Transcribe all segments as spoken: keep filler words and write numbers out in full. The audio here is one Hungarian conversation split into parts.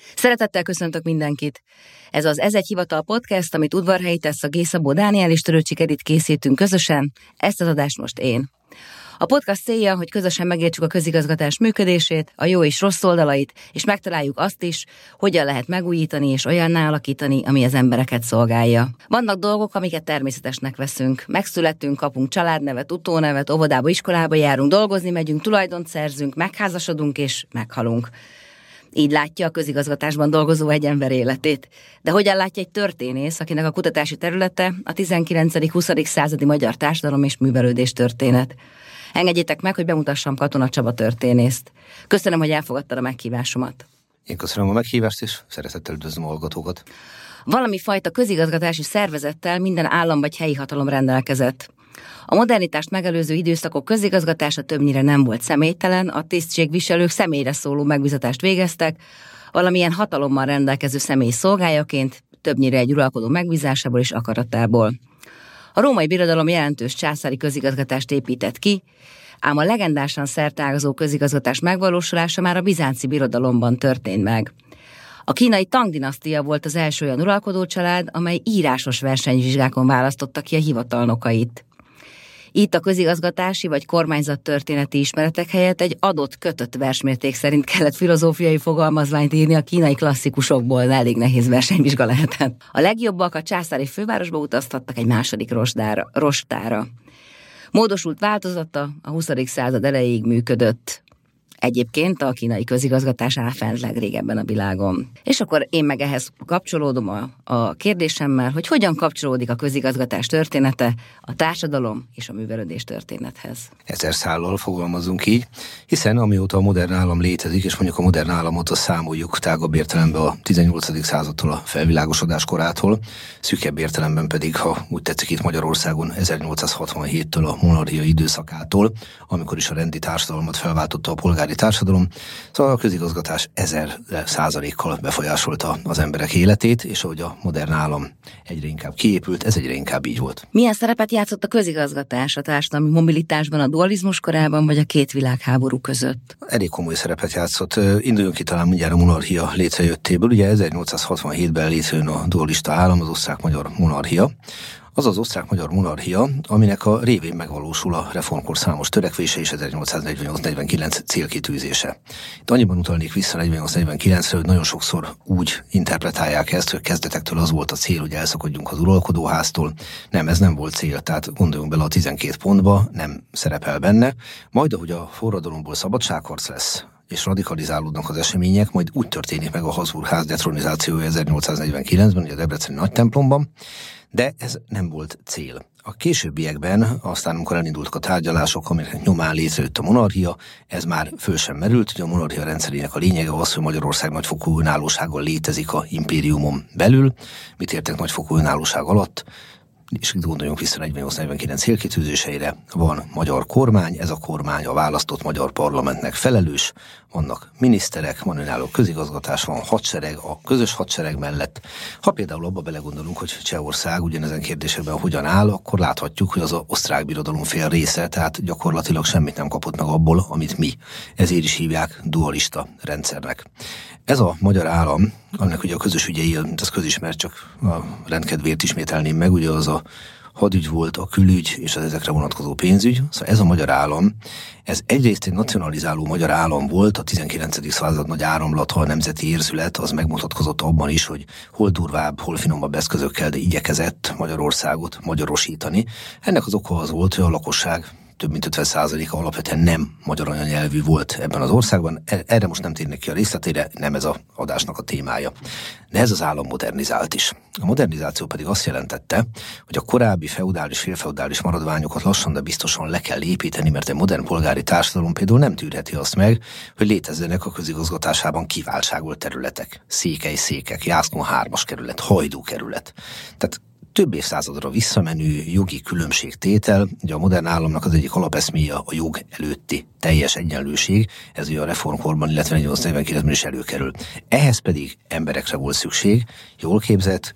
Szeretettel köszöntök mindenkit! Ez az Ez egy hivatal podcast, amit Udvarhelyi Tessa, G. Szabó Dániel és Törőcsik Edit készítünk közösen. Ezt az adást most én. A podcast célja, hogy közösen megértsük a közigazgatás működését, a jó és rossz oldalait, és megtaláljuk azt is, hogyan lehet megújítani és olyanná alakítani, ami az embereket szolgálja. Vannak dolgok, amiket természetesnek veszünk. Megszületünk, kapunk családnevet, utónevet, óvodába, iskolába járunk, dolgozni megyünk, tulajdont szerzünk, megházasodunk és meghalunk. Így látja a közigazgatásban dolgozó egy ember életét. De hogyan látja egy történész, akinek a kutatási területe a tizenkilencedik-huszadik századi magyar társadalom és művelődés történet? Engedjétek meg, hogy bemutassam Katona Csaba történészt. Köszönöm, hogy elfogadtad a meghívásomat. Én köszönöm a meghívást, és szeretettel üdvözlöm a hallgatókat. Valami fajta közigazgatási szervezettel minden állam vagy helyi hatalom rendelkezett. A modernitást megelőző időszakok közigazgatása többnyire nem volt személytelen, a tisztségviselők személyre szóló megbízatást végeztek, valamilyen hatalommal rendelkező személy szolgájaként, többnyire egy uralkodó megbízásából és akaratából. A római birodalom jelentős császári közigazgatást épített ki, ám a legendásan szerteágazó közigazgatás megvalósulása már a bizánci birodalomban történt meg. A kínai Tang dinasztia volt az első olyan uralkodó család, amely írásos versenyvizsgákon választotta ki a hivatalnokait. Itt a közigazgatási vagy kormányzattörténeti ismeretek helyett egy adott kötött versmérték szerint kellett filozófiai fogalmazványt írni a kínai klasszikusokból, de elég nehéz versenyvizsga lehetett. A legjobbak a császári fővárosba utaztattak egy második rosdára, rostára. Módosult változata a huszadik század elejéig működött. Egyébként a kínai közigazgatás áll fent legrégebben a világon. És akkor én meg ehhez kapcsolódom a, a kérdésemmel, hogy hogyan kapcsolódik a közigazgatás története a társadalom és a művelődés történethez. Ezer szállal fogalmazunk így, hiszen amióta a modern állam létezik, és mondjuk a modern államot azt számoljuk tágabb értelemben a tizennyolcadik századtól, a felvilágosodás korától, szűkebb értelemben pedig, ha úgy tetszik itt Magyarországon, ezernyolcszázhatvanhéttől a monarchia időszakától, amikor is a rendi társadalmat felváltotta a polgári társadalom, szóval a közigazgatás ezer százalékkal befolyásolta az emberek életét, és ahogy a modern állam egyre inkább kiépült, ez egyre inkább így volt. Milyen szerepet játszott a közigazgatás a társadalmi mobilitásban a dualizmus korában, vagy a két világháború között? Elég komoly szerepet játszott. Induljunk ki talán mindjárt a monarchia létrejöttéből. Ugye ezernyolcszázhatvanhétben létrejön a dualista állam, az osztrák-magyar monarchia. Az az osztrák-magyar monarchia, aminek a révén megvalósul a reformkor számos törekvése és ezernyolcszáznegyvennyolc negyvenkilenc célkitűzése. Itt annyiban utalnék vissza negyvennyolc negyvenkilencre, hogy nagyon sokszor úgy interpretálják ezt, hogy kezdetektől az volt a cél, hogy elszakadjunk az uralkodóháztól. Nem, ez nem volt cél, tehát gondoljunk bele a tizenkét pontba, nem szerepel benne. Majd, ahogy a forradalomból szabadságharc lesz, és radikalizálódnak az események, majd úgy történik meg a Habsburg-ház detronizációja ezernyolcszáznegyvenkilencben, ugye a debreceni nagy templomban, de ez nem volt cél. A későbbiekben, aztán amikor elindultak a tárgyalások, aminek nyomán létrejött a monarchia, ez már föl sem merült, hogy a monarchia rendszerének a lényege az, hogy Magyarország nagyfokú önállósággal létezik a impériumon belül. Mit értek nagyfokú önállóság alatt? És itt gondoljunk vissza negyvennyolc negyvenkilenc célkitűzéseire, van magyar kormány, ez a kormány a választott magyar parlamentnek felelős, vannak miniszterek, van önálló közigazgatás, van hadsereg, a közös hadsereg mellett. Ha például abba belegondolunk, hogy Csehország ugyanezen kérdésekben hogyan áll, akkor láthatjuk, hogy az az osztrák birodalom fél része, tehát gyakorlatilag semmit nem kapott meg abból, amit mi. Ezért is hívják dualista rendszernek. Ez a magyar állam, aminek ugye a közös ügyei, ez közismert, csak a rendkedvéért ismételném meg, ugye az a hadügy volt, a külügy és az ezekre vonatkozó pénzügy. Szóval ez a magyar állam, ez egyrészt egy nacionalizáló magyar állam volt, a tizenkilencedik század nagy áramlata, a nemzeti érzület, az megmutatkozott abban is, hogy hol durvább, hol finomabb eszközökkel, de igyekezett Magyarországot magyarosítani. Ennek az oka az volt, hogy a lakosság több mint ötven százaléka alapvetően nem magyar anyanyelvű volt ebben az országban. Erre most nem térnek ki a részletére, nem ez az adásnak a témája. De ez az állam modernizált is. A modernizáció pedig azt jelentette, hogy a korábbi feudális, félfeudális maradványokat lassan, de biztosan le kell építeni, mert egy modern polgári társadalom például nem tűrheti azt meg, hogy létezzenek a közigazgatásában kiváltságolt területek. Székely székek, Jászkon hármas kerület, Hajdú kerület. Tehát több évszázadra visszamenő jogi különbségtétel, ugye a modern államnak az egyik alapeszméje a jog előtti teljes egyenlőség, ez ugye a reformkorban, illetve negyvennyolc negyvenkilencben is előkerül. Ehhez pedig emberekre volt szükség, jól képzett,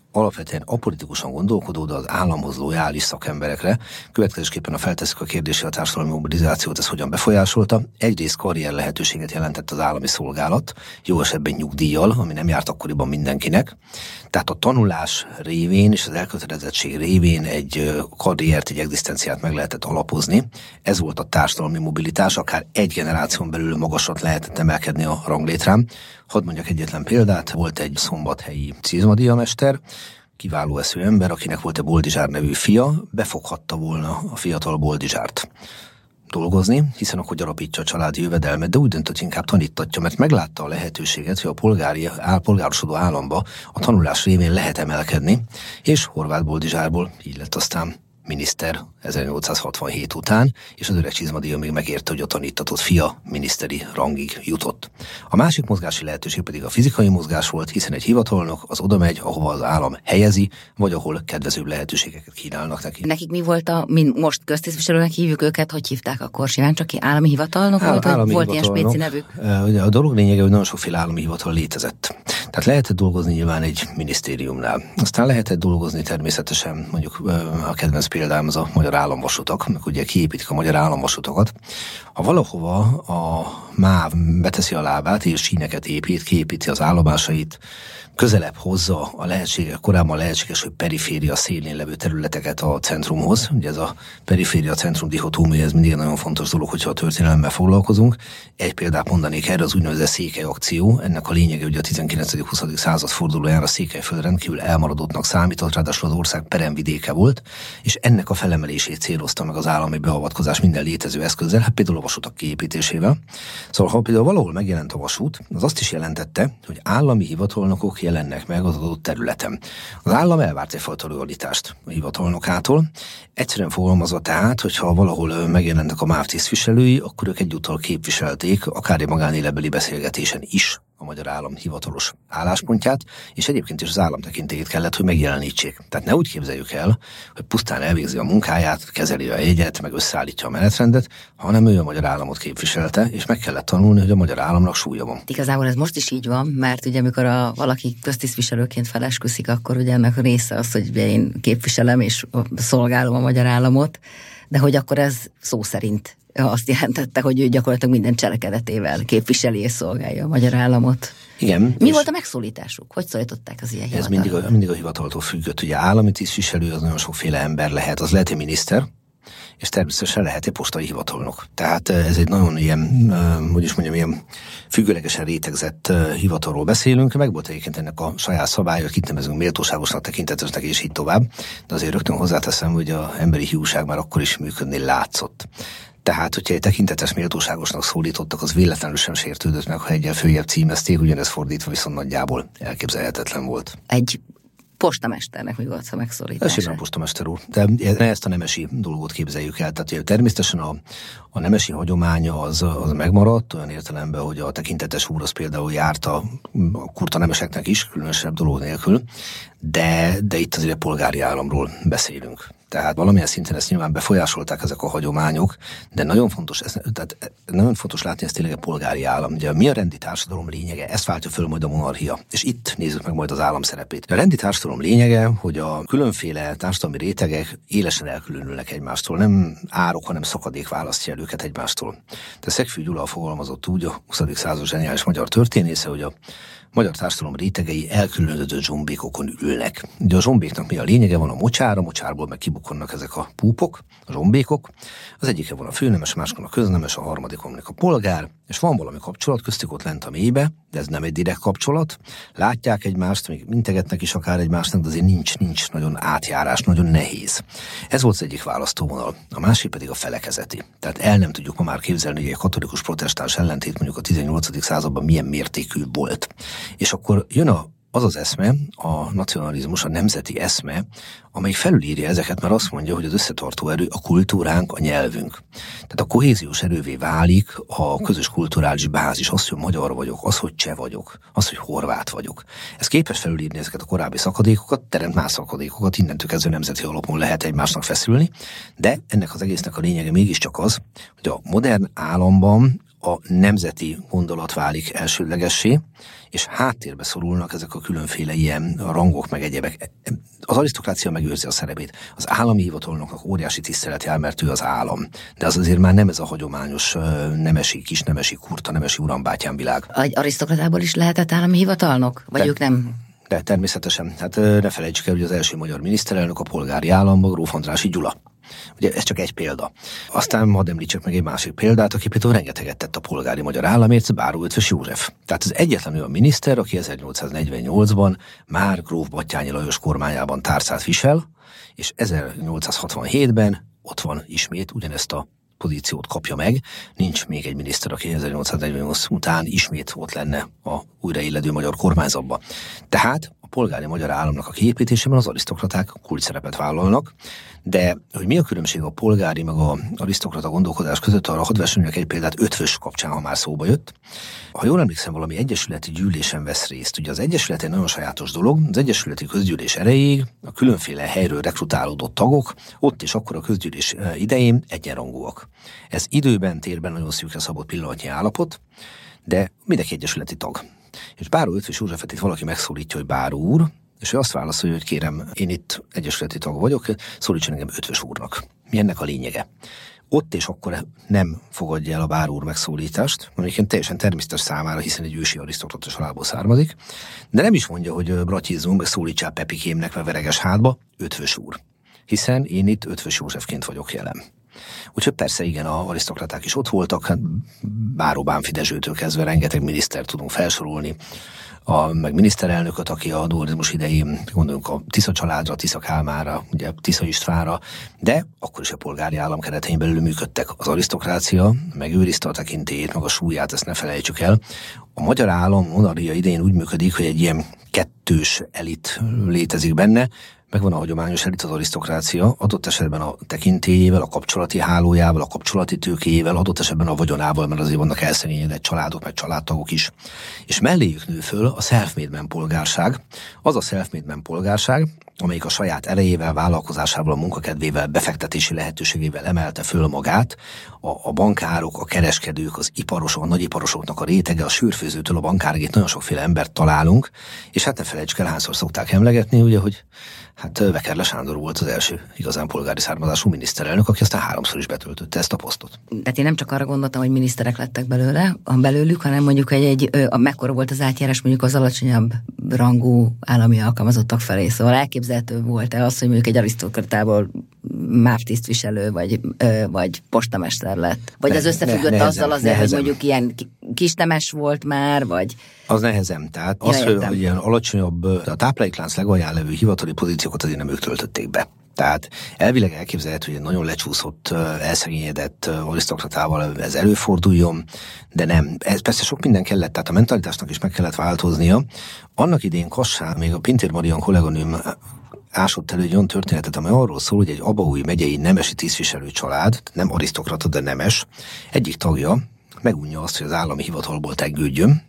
alapvetően apolitikusan gondolkodó, de az államhoz lojális szakemberekre. Következésképpen a feltesszük a kérdésre, a társadalmi mobilizációt ez hogyan befolyásolta. Egyrészt karrier lehetőséget jelentett az állami szolgálat, jó esetben nyugdíjjal, ami nem járt akkoriban mindenkinek. Tehát a tanulás révén és az elkötelezettség révén egy karriert, egy egzisztenciát meg lehetett alapozni. Ez volt a társadalmi mobilitás, akár egy generáción belül magasat lehetett emelkedni a ranglétrán. Hadd mondjak egyetlen példát, volt egy szombathelyi cizmadíjamester, kiváló eszű ember, akinek volt egy Boldizsár nevű fia, befoghatta volna a fiatal Boldizsárt dolgozni, hiszen akkor gyarapítja a családi jövedelmet, de úgy döntött, inkább tanítatja, mert meglátta a lehetőséget, hogy a polgári, polgárosodó államba a tanulás révén lehet emelkedni, és Horváth Boldizsárból így lett aztán miniszter ezernyolcszázhatvanhét után, és az öreg csizmadíja még megérte, hogy a tanítatott fia miniszteri rangig jutott. A másik mozgási lehetőség pedig a fizikai mozgás volt, hiszen egy hivatalnok az oda megy, ahova az állam helyezi, vagy ahol kedvezőbb lehetőségeket kínálnak neki. Nekik mi volt a, mi most köztisztviselőnek hívjuk őket, hogy hívták akkor? Simán csak ki állami hivatalnok Áll, volt, állami volt hivatalnok, ilyen spéci nevük? Ugye a dolog lényege, hogy nagyon sokféle állami hivatal létezett. Tehát lehetett dolgozni nyilván egy minisztériumnál. Aztán lehetett dolgozni természetesen, mondjuk a kedvenc példám az a magyar államvasutak, meg ugye kiépítik a magyar államvasutakat. Ha valahova a MÁV beteszi a lábát, és síneket épít, kiépíti az állomásait, közelebb hozza a lehetséges, korábban lehetséges, hogy periféria szélén levő területeket a centrumhoz. Ugye ez a periféria-centrum dihotómia, ez mindig nagyon fontos dolog, hogyha a történelemmel foglalkozunk. Egy példát mondanék erre, az úgynevezett Székely akció. Ennek a lényege, hogy a tizenkilencedik-huszadik század fordulóján a Székelyföld rendkívül elmaradottnak számított, ráadásul az ország peremvidéke volt, és ennek a felemelését célozta meg az állami beavatkozás minden létező eszközzel, hát például a vasutak kiépítésével. Szóval, ha például valahol megjelent a vasút, az azt is jelentette, hogy állami hivatalnokok jelennek meg az adott területen. Az állam elvárt egyfajta lojalitást a hivatalnokától. Egyszerűen fogalmazva tehát, hogyha valahol megjelennek a MÁV tisztviselői, akkor ők egyúttal képviselték akár egy magánéletbeli beszélgetésen is a magyar állam hivatalos álláspontját, és egyébként is az állam tekintélyét kellett, hogy megjelenítsék. Tehát ne úgy képzeljük el, hogy pusztán elvégzi a munkáját, kezeli a jegyet, meg összeállítja a menetrendet, hanem ő a magyar államot képviselte, és meg kellett tanulni, hogy a magyar államnak súlya van. Igazából ez most is így van, mert ugye amikor a, valaki köztisztviselőként felesküszik, akkor ugye ennek a része az, hogy én képviselem és szolgálom a magyar államot, de hogy akkor ez szó szerint azt jelentette, hogy ő gyakorlatilag minden cselekedetével képviseli és szolgálja a magyar államot. Igen. Mi volt a megszólításuk? Hogy szólították az ilyen Ez hivatalra? mindig a, mindig a hivataltól függött. Ugye állami tisztviselő az nagyon sokféle ember lehet. Az lehet egy miniszter, és természetesen lehet egy postai hivatalnok. Tehát ez egy nagyon ilyen, hogy is mondjam, ilyen függőlegesen rétegzett hivatalról beszélünk. Meg volt egyébként ennek a saját szabálya, akit nevezünk méltóságosnak, tekintetesnek, és így tovább. De azért rögtön hozzáteszem, hogy az emberi hiúság már akkor is működni látszott. Tehát, hogyha egy tekintetes méltóságosnak szólítottak, az véletlenül sem sértődött meg, ha egyel följebb címezték, ugyanez fordítva viszont nagyjából elképzelhetetlen volt. Egy postamesternek mi volt a megszólítása? Ez simán postamester úr. De ezt a nemesi dolgot képzeljük el. Tehát természetesen a, a nemesi hagyománya az, az megmaradt, olyan értelemben, hogy a tekintetes úr az például járt a, a kurta nemeseknek is, különösebb dolog nélkül, de, de itt azért polgári államról beszélünk. Tehát valamilyen szinten ezt nyilván befolyásolták ezek a hagyományok, de nagyon fontos, ez, tehát nagyon fontos látni, ez tényleg a polgári állam. Ugye mi a rendi társadalom lényege? Ezt váltja föl majd a monarchia. És itt nézzük meg majd az állam szerepét. A rendi társadalom lényege, hogy a különféle társadalmi rétegek élesen elkülönülnek egymástól. Nem árok, hanem szakadék választja el őket egymástól. De Szegfű Gyula fogalmazott úgy, a huszadik század zseniális magyar történésze, hogy a magyar társadalom rétegei elkülönődő zsombékokon ülnek. Ugye a zsombéknak mi a lényege? Van a mocsár, a mocsárból meg kibukonnak ezek a púpok, a zsombékok. Az egyike van a főnemes, a másikon a köznemes, a harmadikon a polgár, és van valami kapcsolat köztük ott lent a mélybe, de ez nem egy direkt kapcsolat. Látják egymást, még integetnek is akár egymásnak, de azért nincs, nincs nagyon átjárás, nagyon nehéz. Ez volt az egyik választóvonal. A másik pedig a felekezeti. Tehát el nem tudjuk ma már képzelni, hogy egy katolikus protestáns ellentét mondjuk a tizennyolcadik században milyen mértékű volt. És akkor jön a, az az eszme, a nacionalizmus, a nemzeti eszme, amely felülírja ezeket, mert azt mondja, hogy az összetartó erő a kultúránk, a nyelvünk. Tehát a kohéziós erővé válik a közös kulturális bázis, az, hogy magyar vagyok, az, hogy cseh vagyok, az, hogy horvát vagyok. Ez képes felülírni ezeket a korábbi szakadékokat, teremt más szakadékokat, innentől kezdve nemzeti alapon lehet egymásnak feszülni, de ennek az egésznek a lényege mégiscsak az, hogy a modern államban a nemzeti gondolat válik elsődlegessé, és háttérbe szorulnak ezek a különféle ilyen rangok, meg egyebek. Az arisztokrácia megőrzi a szerepét. Az állami hivatalnoknak óriási tisztelet jár, mert ő az állam. De az azért már nem ez a hagyományos nemesi, kisnemesi, kurta nemesi urambátyám világ. Egy arisztokratából is lehetett állami hivatalnok? Vagy de, ők nem? De természetesen. Hát ne felejtsük el, hogy az első magyar miniszterelnök a polgári államban Gróf Andrássy Gyula. Ugye ez csak egy példa. Aztán hadd említsek meg egy másik példát, aki például rengeteget tett a polgári magyar államért, Báró Eötvös József. Tehát az egyetlen olyan miniszter, aki ezernyolcszáznegyvennyolcban már Gróf Batthyány Lajos kormányában tárcát visel, és ezernyolcszázhatvanhétben ott van ismét, ugyanezt a pozíciót kapja meg. Nincs még egy miniszter, aki ezernyolcszáznegyvennyolc után ismét ott lenne a újraéledő magyar kormányzatban. Tehát a polgári magyar államnak a kiépítésében az arisztokraták kulcsszerepet vállalnak, de hogy mi a különbség a polgári meg a arisztokrata gondolkodás között, arra hadd vessünk egy példát Eötvös kapcsán, ha már szóba jött. Ha jól emlékszem, valami egyesületi gyűlésen vesz részt. Ugye az egyesület egy nagyon sajátos dolog, az egyesületi közgyűlés erejéig a különféle helyről rekrutálódott tagok ott és akkor a közgyűlés idején egyenrangúak. Ez időben, térben nagyon szűkre szabott pillanatnyi állapot, de mindenki egyesületi tag. És Báró Eötvös Józsefet itt valaki megszólítja, hogy Báró úr, és ő azt válaszolja, hogy kérem, én itt egyesületi tag vagyok, szólítson engem Eötvös úrnak. Mi ennek a lényege? Ott és akkor nem fogadja el a Báró úr megszólítást, amiken teljesen természetes számára, hiszen egy ősi arisztokrata családból származik, de nem is mondja, hogy bratyizzunk, meg szólítsál Pepikémnek, meg Vereges hátba, Eötvös úr. Hiszen én itt Eötvös Józsefként vagyok jelen. Úgyhogy persze igen, a arisztokraták is ott voltak, hát Báró Bánffy Dezsőtől kezdve rengeteg minisztert tudunk felsorolni, a, meg miniszterelnököt, aki a dualizmus idején, gondoljunk a Tisza családra, Tisza Kálmánra, ugye Tisza Istvánra, de akkor is a polgári állam keretein belül működtek. Az arisztokrácia megőrizte a tekintélyét, meg a súlyát, ezt ne felejtsük el. A magyar állam monarchia idején úgy működik, hogy egy ilyen kettős elit létezik benne, megvan a hagyományos elit, az arisztokrácia, adott esetben a tekintélyével, a kapcsolati hálójával, a kapcsolati tőkéjével, adott esetben a vagyonával, mert azért vannak elszegényedett családok, meg családtagok is. És melléjük nő föl a self-made man polgárság, az a self-made man polgárság, amelyik a saját erejével, vállalkozásával, a munkakedvével, befektetési lehetőségével emelte föl magát, a, a bankárok, a kereskedők, az iparosok, a nagyiparosoknak a rétege, a sűrfőzőtől a bankárig itt nagyon sokféle embert találunk, és hát ne felejtsük el, hányszor szokták emlegetni, ugye, hogy hát Vekerle Sándor volt az első igazán polgári származású miniszterelnök, aki aztán háromszor is betöltötte ezt a posztot. Tehát én nem csak arra gondoltam, hogy miniszterek lettek belőle, belőlük, hanem mondjuk egy, egy a, mekkora volt az átjárás mondjuk az alacsonyabb rangú állami alkalmazottak felé. Szóval elképzelhető volt-e az, hogy mondjuk egy arisztokratából MÁV tisztviselő, vagy, ö, vagy postamester lett? Vagy ne, ez összefüggött ne, azzal azért, nehezem. Hogy mondjuk ilyen kisnemes volt már, vagy... Az nehezem. Tehát ja, az, hogy, hogy ilyen alacsonyabb, a tápláléklánc legalján levő hivatali pozíciókat azért nem ők töltötték be. Tehát elvileg elképzelhető, hogy nagyon lecsúszott, elszegényedett arisztokratával ez előforduljon, de nem. Ez persze sok minden kellett, tehát a mentalitásnak is meg kellett változnia. Annak idén Kassán, még a Pintér Marian kolléganőm ásott elő egy olyan történetet, amely arról szól, hogy egy Abaúj megyei nemesi tisztviselő család, nem arisztokrata, de nemes, egyik tagja megunja azt, hogy az állami hivatalból tengődjön,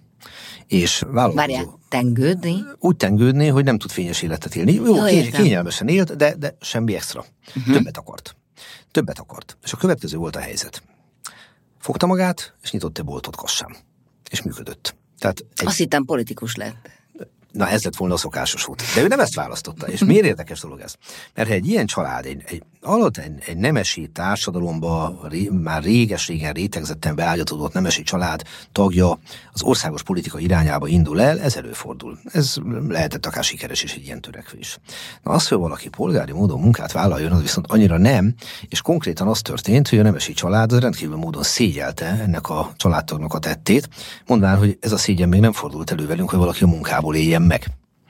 és vállalkozó... Várjál, tengődni? Úgy tengődni, hogy nem tud fényes életet élni. Jó, Jó kény, kényelmesen élt, de, de semmi extra. Uh-huh. Többet akart. Többet akart. És a következő volt a helyzet. Fogta magát, és nyitott egy boltot Kassán. És működött. Tehát egy... Azt hittem politikus lett. Na, ez lett volna a szokásos út. De ő nem ezt választotta. És miért érdekes dolog ez? Mert ha egy ilyen család, egy, egy, alatt egy, egy nemesi társadalomba ré, már réges-régen rétegzetten beágyatódott nemesi család tagja az országos politika irányába indul el, ez előfordul. Ez lehetett akár sikeres is egy ilyen törekvés. Na, az, hogy valaki polgári módon munkát vállaljon, az viszont annyira nem, és konkrétan az történt, hogy a nemesi család az rendkívül módon szégyelte ennek a családtagnak a tettét, mondván, hogy ez a szégyen még nem fordult elő velünk, hogy valaki a munkából éljen meg.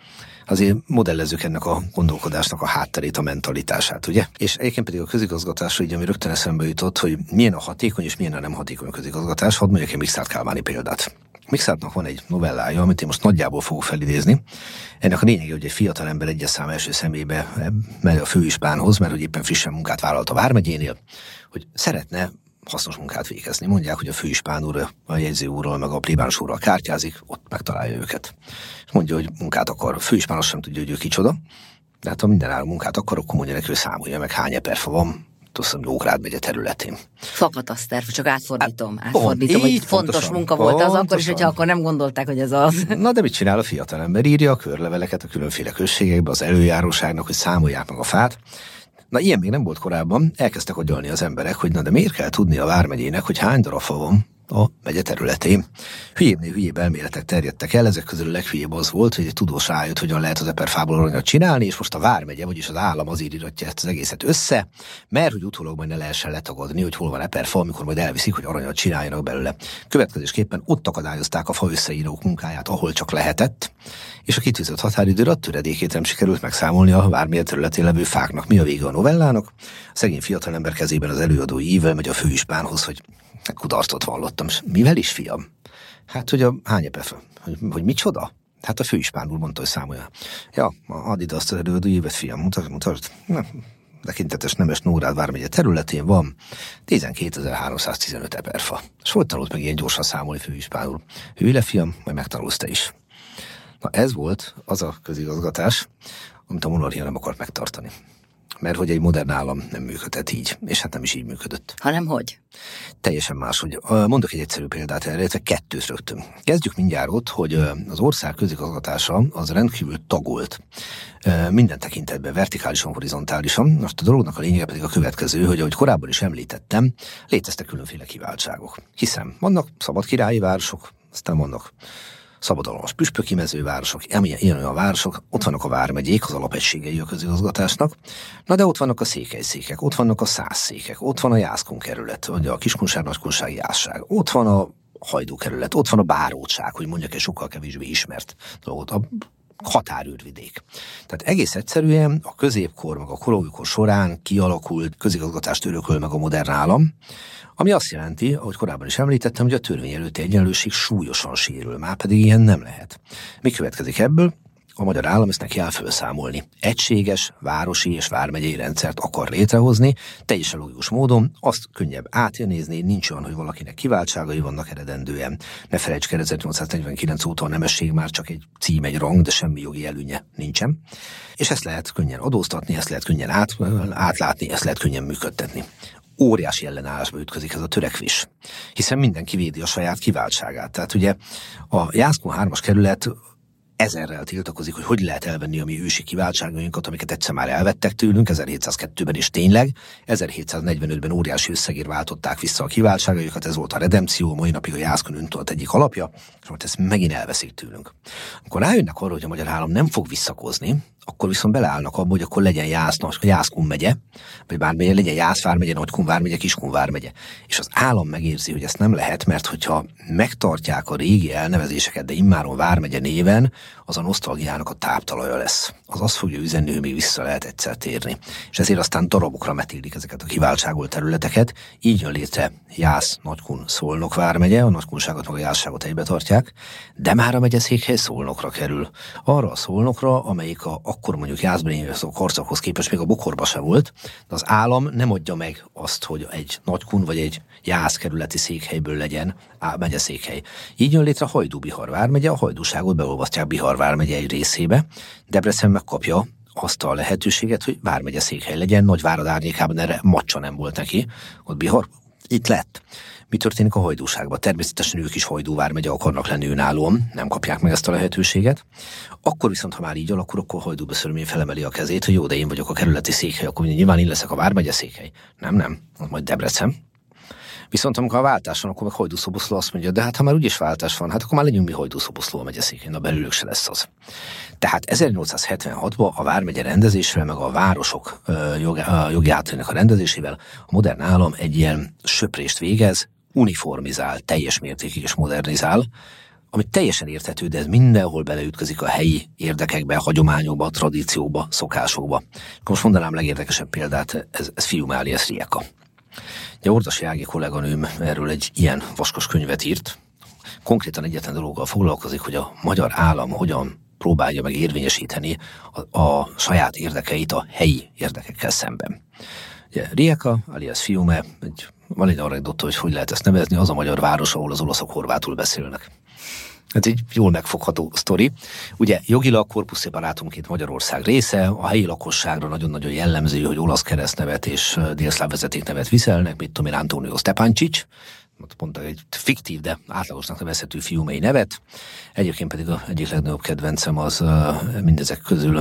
Azért modellezzük ennek a gondolkodásnak a hátterét, a mentalitását, ugye? És egyébként pedig a közigazgatásra, így ami rögtön eszembe jutott, hogy milyen a hatékony és milyen a nem hatékony közigazgatás, hadd mondjak egy Mikszáth Kálmáni példát. Mikszáthnak van egy novellája, amit én most nagyjából fogok felidézni. Ennek a lényege, hogy egy fiatal ember egyes szám első szemébe megy a főispánhoz, mert hogy éppen frissen munkát vállalt a vármegyénél, hogy szeretne hasznos munkát végezni. Mondják, hogy a főispán úr, a jegyző úrral, meg a plébános úrral kártyázik, ott megtalálja őket. És mondja, hogy munkát akar. A főispán azt sem tudja, hogy ő kicsoda, de hát ha mindenáron munkát akar, akkor mondja neki, hogy számolja meg, hány eperfa van, tudom, Nógrád megye területén. Fakataszter, csak átfordítom. Átfordítom, hogy fontos pontosan, munka volt pontosan. Az akkor is, hogyha akkor nem gondolták, hogy ez az. Na de mit csinál a fiatalember? Írja a körleveleket a különféle községekbe, az előjáróságnak, hogy számolják meg a fát. Na ilyen még nem volt korábban, elkezdtek agyalni az emberek, hogy na de miért kell tudni a vármegyének, hogy hány darab fa van a megye területén. Hülyébbnél hülyébb elméletek terjedtek el, ezek közül a leghülyébb az volt, hogy egy tudós rájött, hogyan lehet az eperfából aranyat csinálni, és most a vármegye, vagyis az állam azért íratja ezt az egészet össze, mert hogy utólag majd ne lehessen letagadni, hogy hol van eperfa, amikor majd elviszik, hogy aranyat csináljanak belőle. Következésképpen ott akadályozták a fa összeírók munkáját, ahol csak lehetett, és a kitűzött határidőre a töredékét nem sikerült megszámolni a vármegye területén levő fáknak. Mi a vége a novellának? A szegény fiatalember kezében az előadói ível megy a főispánhoz, hogy kudarcot vallottam. Mivel is, fiam? Hát, hogy a hány eperfa? Hogy, hogy micsoda? Hát a főispán úr mondta, hogy számolja. Ja, add ide azt az előadói évet, fiam, mutasd, mutasd. Tekintetes Nemes Nógrád vármegye területén van tizenkétezer-háromszáztizenöt eperfa. És hogy tanult meg ilyen gyorsan számolni, főispán úr? Hülye le, fiam, majd megtanulsz te is. Na ez volt az a közigazgatás, amit a monarchia nem akart megtartani. Mert hogy egy modern állam nem működhet így, és hát nem is így működött. Hanem hogy? Teljesen máshogy. Mondok egy egyszerű példát erre, illetve kettőt rögtön. Kezdjük mindjárt ott, hogy az ország közigazgatása az rendkívül tagolt. Minden tekintetben, vertikálisan, horizontálisan. Most a dolognak a lényege pedig a következő, hogy ahogy korábban is említettem, léteztek különféle kiváltságok. Hiszen vannak szabad királyi városok, aztán vannak szabadalmas püspöki mezővárosok, ilyen olyan városok, ott vannak a vármegyék, az alapegységei a közigazgatásnak, na de ott vannak a székelyszékek, ott vannak a százszékek, ott van a jászkun kerület, vagy a kiskunság, nagykunság, jászság, ott van a hajdúkerület, ott van a báróság, hogy mondjak egy sokkal kevésbé ismert dolgot, a határőrvidék. Tehát egész egyszerűen a középkor, meg a koróbbi során kialakult közigazgatást örököl meg a modern állam, ami azt jelenti, ahogy korábban is említettem, hogy a törvény előtti egyenlőség súlyosan sérül, már pedig ilyen nem lehet. Mi következik ebből? A magyar állam ezt neki áll felszámolni. Egységes, városi és vármegyei rendszert akar létrehozni, teljesen logikus módon, azt könnyebb átnézni, nincs olyan, hogy valakinek kiváltságai vannak eredendően. Ne felejtsd el, ezernyolcszáznegyvenkilenc óta a nemesség már csak egy cím, egy rang, de semmi jogi előnye nincsen. És ezt lehet könnyen adóztatni, ezt lehet könnyen át, átlátni, ezt lehet könnyen működtetni. Óriási ellenállásba ütközik ez a törekvés, hiszen mindenki védi a saját kiváltságát. Tehát ugye a Jászkun hármas kerület ezerrel tiltakozik, hogy hogy lehet elvenni a mi ősi kiváltságainkat, amiket egyszer már elvettek tőlünk, ezerhétszázkettőben is tényleg, ezerhétszáznegyvenötben óriási összegért váltották vissza a kiváltságaikat, ez volt a redempció, mai napig a Jászkun öntudat egyik alapja, és most ezt megint elveszik tőlünk. Amikor rájönnek arra, hogy a magyar állam nem fog visszakozni, akkor viszont beleállnak abba, hogy akkor legyen Jász, Jászkun megye, vagy bármegye, legyen Jász vármegye, Nagykun vármegye, Kiskun vármegye. És az állam megérzi, hogy ezt nem lehet, mert hogyha megtartják a régi elnevezéseket, de immáron vármegye néven, az a nosztalgiának a táptalaja lesz. Az azt fogja üzenni, hogy még vissza lehet egyszer térni. És ezért aztán darabokra metélik ezeket a kiváltságolt területeket, így jön létre Jász, Nagykun, Szolnok vármegye, a nagykunságot meg a jászságot egybe tartják, de már a megyeszékhely Szolnokra kerül. Arra a Szolnokra, amelyik a akkor mondjuk Jászberényi a karcakhoz képest még a bokorba se volt, de az állam nem adja meg azt, hogy egy Nagykun vagy egy Jász kerületi székhelyből legyen á, megyeszékhely. Így jön létre Hajdú-Bihar vármegye, a hajdúságot beolvasztják Bihar vármegye egy részébe, Debrecen megkapja azt a lehetőséget, hogy vármegye székhely legyen, Nagyvárad árnyékában erre macsa nem volt neki, ott Bihar itt lett. Mi történik a hajdúságban? Természetesen ők is Hajdú vármegye akarnak lenni önállóan, nem kapják meg ezt a lehetőséget. Akkor viszont, ha már így alakul, akkor Hajdú Beszörmény felemeli a kezét, hogy jó, de én vagyok a kerületi székhely, akkor nyilván én leszek a vármegye székhely. Nem, nem, az majd Debrecen. Viszont amikor a váltás van, akkor meg Hajdú-Szoboszló azt mondja, de hát ha már úgyis váltás van, hát akkor már legyünk mi Hajdú-Szoboszló a megyeszékhely, na belőlük se lesz az. Tehát ezernyolcszázhetvenhatban a vármegye rendezésvel, meg a városok jogi, jogi átlének a rendezésével a modern állam egy ilyen söprést végez, uniformizál, teljes mértékig és modernizál, ami teljesen érthető, de ez mindenhol beleütközik a helyi érdekekbe, hagyományokba, tradícióba, szokásokba. Most mondanám legérdekesebb példát, ez, ez Fiumel alias Rieka. Ugye Ordasi Ági kolléganőm erről egy ilyen vaskos könyvet írt. Konkrétan egyetlen dologgal foglalkozik, hogy a magyar állam hogyan próbálja meg érvényesíteni a, a saját érdekeit a helyi érdekekkel szemben. Ugye Rieka alias Fiume, egy, van egy anekdota, hogy hogy lehet ezt nevezni, az a magyar város, ahol az olaszok horvátul beszélnek. Ez egy jól megfogható sztori. Ugye jogilag corpus separatumként Magyarország része, a helyi lakosságra nagyon-nagyon jellemző, hogy olasz keresztnevet és délszláv vezetéknevet viselnek, mit tudom én, Antonio Stepancic, mondta egy fiktív, de átlagosnak nevezhető fiúmei nevet. Egyébként pedig az egyik legnagyobb kedvencem az mindezek közül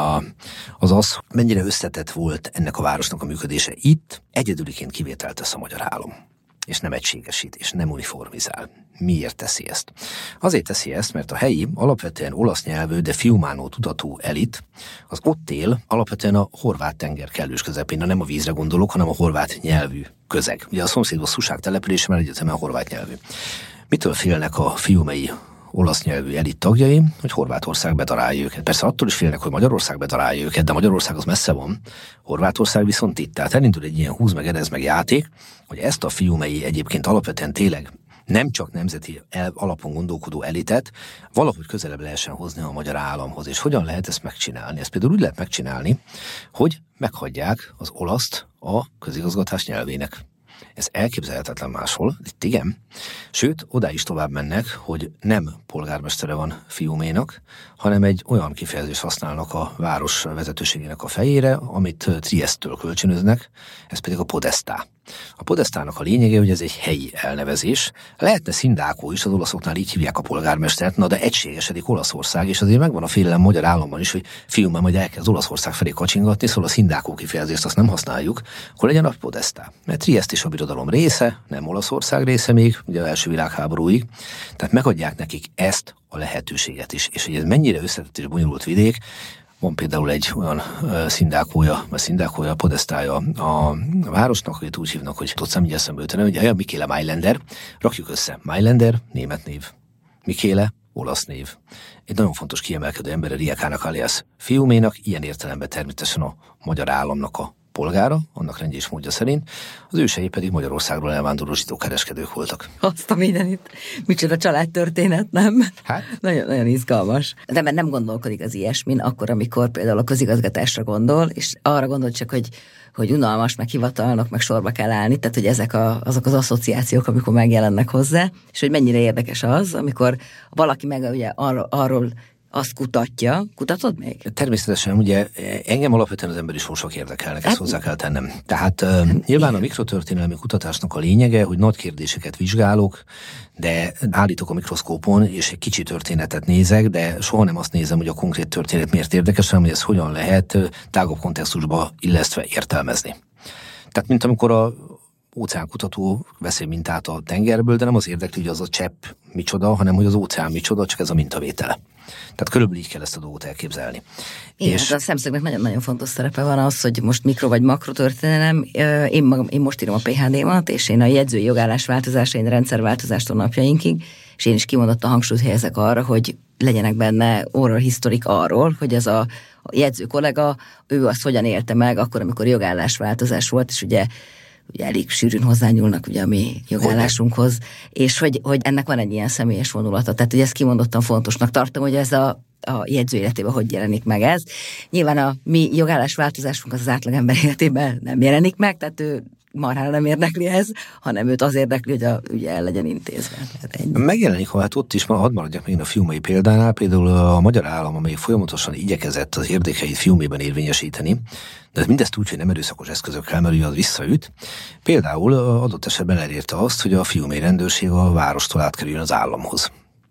az az, mennyire összetett volt ennek a városnak a működése. Itt egyedüliként kivételt tesz a magyar állam, és nem egységesít, és nem uniformizál. Miért teszi ezt? Azért teszi ezt, mert a helyi, alapvetően olasz nyelvű, de fiumánó tudatú elit, az ott él alapvetően a horvát tenger kellős közepén, nem a vízre gondolok, hanem a horvát nyelvű közeg. Ugye a szomszédban Szuság települése már egyetemen horvát nyelvű. Mitől félnek a fiumei olasz nyelvű elit tagjai, hogy Horvátország bedarálja őket. Persze attól is félnek, hogy Magyarország bedarálja őket, de Magyarország az messze van, Horvátország viszont itt. Tehát elindul egy ilyen húz meg edez meg játék, hogy ezt a fiumei egyébként alapvetően tényleg nem csak nemzeti alapon gondolkodó elitet valahogy közelebb lehessen hozni a magyar államhoz. És hogyan lehet ezt megcsinálni? Ezt például úgy lehet megcsinálni, hogy meghagyják az olaszt a közigazgatás nyelvének. Ez elképzelhetetlen máshol, itt igen. Sőt, oda is tovább mennek, hogy nem polgármestere van Fiuménak, hanem egy olyan kifejezést használnak a város vezetőségének a fejére, amit Triesztől kölcsönöznek, ez pedig a podestá. A podestának a lényege, hogy ez egy helyi elnevezés. Lehetne Szindákó is, az olaszoknál így hívják a polgármestert, na de egységesedik Olaszország, és azért megvan a félelem magyar államban is, hogy Fiume majd elkezd Olaszország felé kacsingatni, szóval a Szindákó kifejezést azt nem használjuk, akkor legyen a podestá. Mert Triest is a birodalom része, nem Olaszország része még, ugye az első világháborúig, tehát megadják nekik ezt a lehetőséget is. És hogy ez mennyire összetett és bonyolult vidék, van például egy olyan uh, szindákója, vagy szindákója, podesztája a városnak, akit úgy hívnak, hogy tudsz nem így eszembe üteni, hogy a Mikéle Mailänder, rakjuk össze. Mailänder, német név. Mikéle, olasz név. Egy nagyon fontos kiemelkedő ember, Riekának alias Fiuménak, ilyen értelemben természetesen a magyar államnak a polgára, annak rendje és módja szerint, az ősei pedig Magyarországról elvándorló zsidó kereskedők voltak. Azt a mindenit. Micsoda családtörténet, nem? Hát? Nagyon, nagyon izgalmas. De mert nem gondolkodik az ilyesmin, akkor, amikor például a közigazgatásra gondol, és arra gondol csak, hogy, hogy unalmas, meg hivatalnak, meg sorba kell állni, tehát hogy ezek a, azok az asszociációk, amikor megjelennek hozzá, és hogy mennyire érdekes az, amikor valaki meg ugye arról, arról azt kutatja. Kutatod még? Természetesen, ugye engem alapvetően az emberi sorsok érdekelnek, ezt hát, hozzá kell tennem. Tehát uh, nyilván a mikrotörténelmi kutatásnak a lényege, hogy nagy kérdéseket vizsgálok, de állítok a mikroszkópon, és egy kicsi történetet nézek, de soha nem azt nézem, hogy a konkrét történet miért érdekes, hanem hogy ezt hogyan lehet tágabb kontextusba illesztve értelmezni. Tehát, mint amikor a óceánkutató vesz egy mintát a tengerből, de nem az érdekli, hogy az a csepp micsoda, hanem hogy az óceán micsoda, csak ez a mintavétele. Tehát körülbelül így kell ezt a dolgot elképzelni. Igen, és a szemszögnek nagyon-nagyon fontos szerepe van az, hogy most mikro vagy makrotörténelem. Én, magam, én most írom a pé há dé-mat, és én a jegyzői jogállás változása, én rendszerváltozástól napjainkig, és én is kimondottan hangsúlyt helyezek arra, hogy legyenek benne oral historik arról, hogy ez a, a jegyző kollega, ő azt hogyan élte meg akkor, amikor jogállás változás volt, és ugye ugye elég sűrűn hozzányúlnak ugye a mi jogállásunkhoz, és hogy, hogy ennek van egy ilyen személyes vonulata. Tehát, hogy ezt kimondottan fontosnak tartom, hogy ez a, a jegyző életében hogy jelenik meg ez. Nyilván a mi jogállás változásunk az az átlagember életében nem jelenik meg, tehát ő marhára nem érdekli ez, hanem őt az érdekli, hogy a ügye el legyen intézve. Megjelenik, ha hát ott is, hadd maradjak még a Fiumei példánál, például a magyar állam, amely folyamatosan igyekezett az érdekeit Fiumében érvényesíteni, de mindezt úgy, hogy nem erőszakos eszközökkel, mert az visszaüt. Például adott esetben elérte azt, hogy a fiumei rendőrség a várostól átkerüljön az államhoz.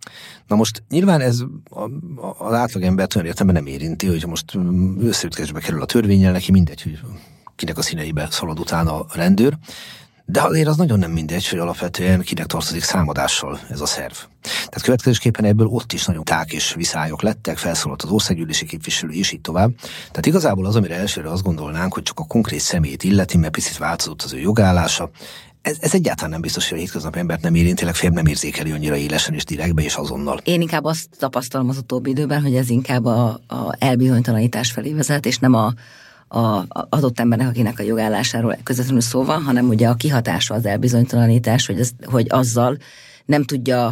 Na most nyilván ez az átlagembert olyan értelemben nem érinti, hogy most összeütközésbe kerül a törvénnyel, neki mindegy, hogy kinek a színeibe szalad utána a rendőr, de azért az nagyon nem mindegy, hogy alapvetően kinek tartozik számadással ez a szerv. Tehát következésképpen ebből ott is nagyon ták és viszályok lettek, felszólalt az országgyűlési képviselő, és így tovább. Tehát igazából az, amire elsőre azt gondolnánk, hogy csak a konkrét személyt illeti, mert picit változott az ő jogállása, Ez, ez egyáltalán nem biztos, hogy a hétköznapi embert nem érinti, legfeljebb nem érzékeli annyira élesen és direktbe és azonnal. Én inkább azt tapasztalom az utóbbi időben, hogy ez inkább a, a elbizonytalanítás felé vezet, és nem a, a adott embernek, akinek a jogállásáról közvetlenül szó van, hanem ugye a kihatása az elbizonytalanítás, hogy, ez, hogy azzal nem tudja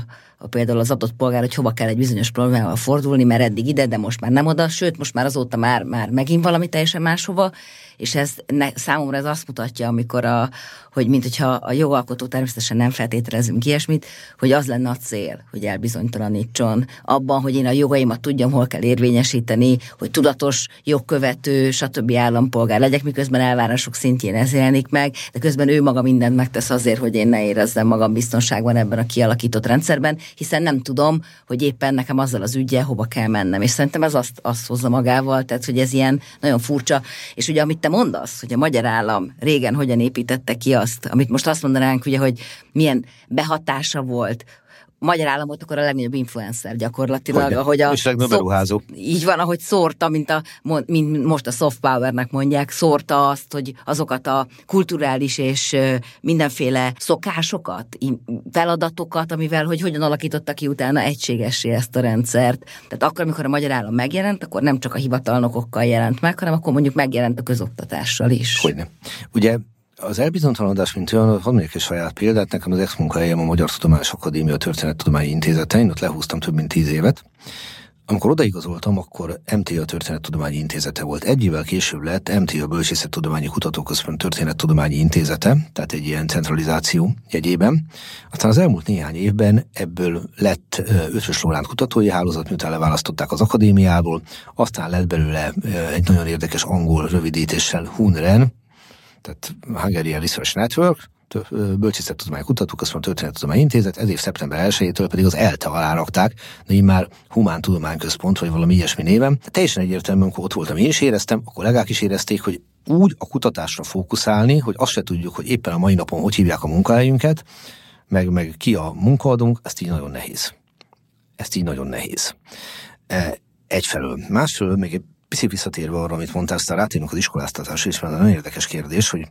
ha például az adott polgár, hogy hova kell egy bizonyos problémával fordulni, mert eddig ide, de most már nem oda, sőt, most már azóta már, már megint valami teljesen máshova, és ez ne, számomra ez azt mutatja, amikor a, hogy mint hogyha a jogalkotó természetesen nem feltételezünk ilyesmit, hogy az lenne a cél, hogy elbizonytalanítson abban, hogy én a jogaimat tudjam, hol kell érvényesíteni, hogy tudatos, jogkövető, stb. Állampolgár legyek, miközben elvárások szintjén ez jelenik meg, de közben ő maga mindent megtesz azért, hogy én ne érezzem magam biztonságban ebben a kialakított rendszerben, hiszen nem tudom, hogy éppen nekem azzal az üggyel hova kell mennem. És szerintem ez azt, azt hozza magával, tehát hogy ez ilyen nagyon furcsa. És ugye amit te mondasz, hogy a magyar állam régen hogyan építette ki azt, amit most azt mondanánk, ugye, hogy milyen behatása volt, a magyar államot akkor a legnagyobb influencer gyakorlatilag, Hogyne. ahogy a... És legnagyobb beruházó. Így van, ahogy szórta, mint, a, mint most a soft powernek mondják, szórta azt, hogy azokat a kulturális és mindenféle szokásokat, feladatokat, amivel, hogy hogyan alakította ki utána egységessé ezt a rendszert. Tehát akkor, amikor a magyar állam megjelent, akkor nem csak a hivatalnokokkal jelent meg, hanem akkor mondjuk megjelent a közoktatással is. Hogyne. Ugye az elbizonytalanodás, mint olyan, hadd mondjuk egy saját példát, nekem az ex-munkahelyem a Magyar Tudományos Akadémia Történettudományi Intézete, én ott lehúztam több mint tíz évet. Amikor odaigazoltam, akkor em té á Történettudományi Intézete volt. Egy évvel később lett em té á Bölcsészettudományi Kutatóközpont Történettudományi Intézete, tehát egy ilyen centralizáció jegyében. Aztán az elmúlt néhány évben ebből lett Ötvös Loránd kutatói hálózat, miután leválasztották az akadémiából, aztán lett belőle egy nagyon érdekes angol rövidítéssel HUNREN, tehát Hungarian Research Network, Bölcsészettudományi Kutatóközpont Történettudományi Intézet, ez év szeptember elsejétől pedig az ELTE alá rakták, de így már Humán Tudományközpont, vagy valami ilyesmi néven. Teljesen egyértelműen, amikor ott voltam, én is éreztem, a kollégák is érezték, hogy úgy a kutatásra fókuszálni, hogy azt se tudjuk, hogy éppen a mai napon hogy hívják a munkahelyünket, meg, meg ki a munkaadónk, ezt így nagyon nehéz. Ezt így nagyon nehéz. Egyfelől. Másfelől még egy picit visszatérve arra, amit mondtál, aztán rátérünk az iskoláztatásra, és nagyon érdekes kérdés, hogy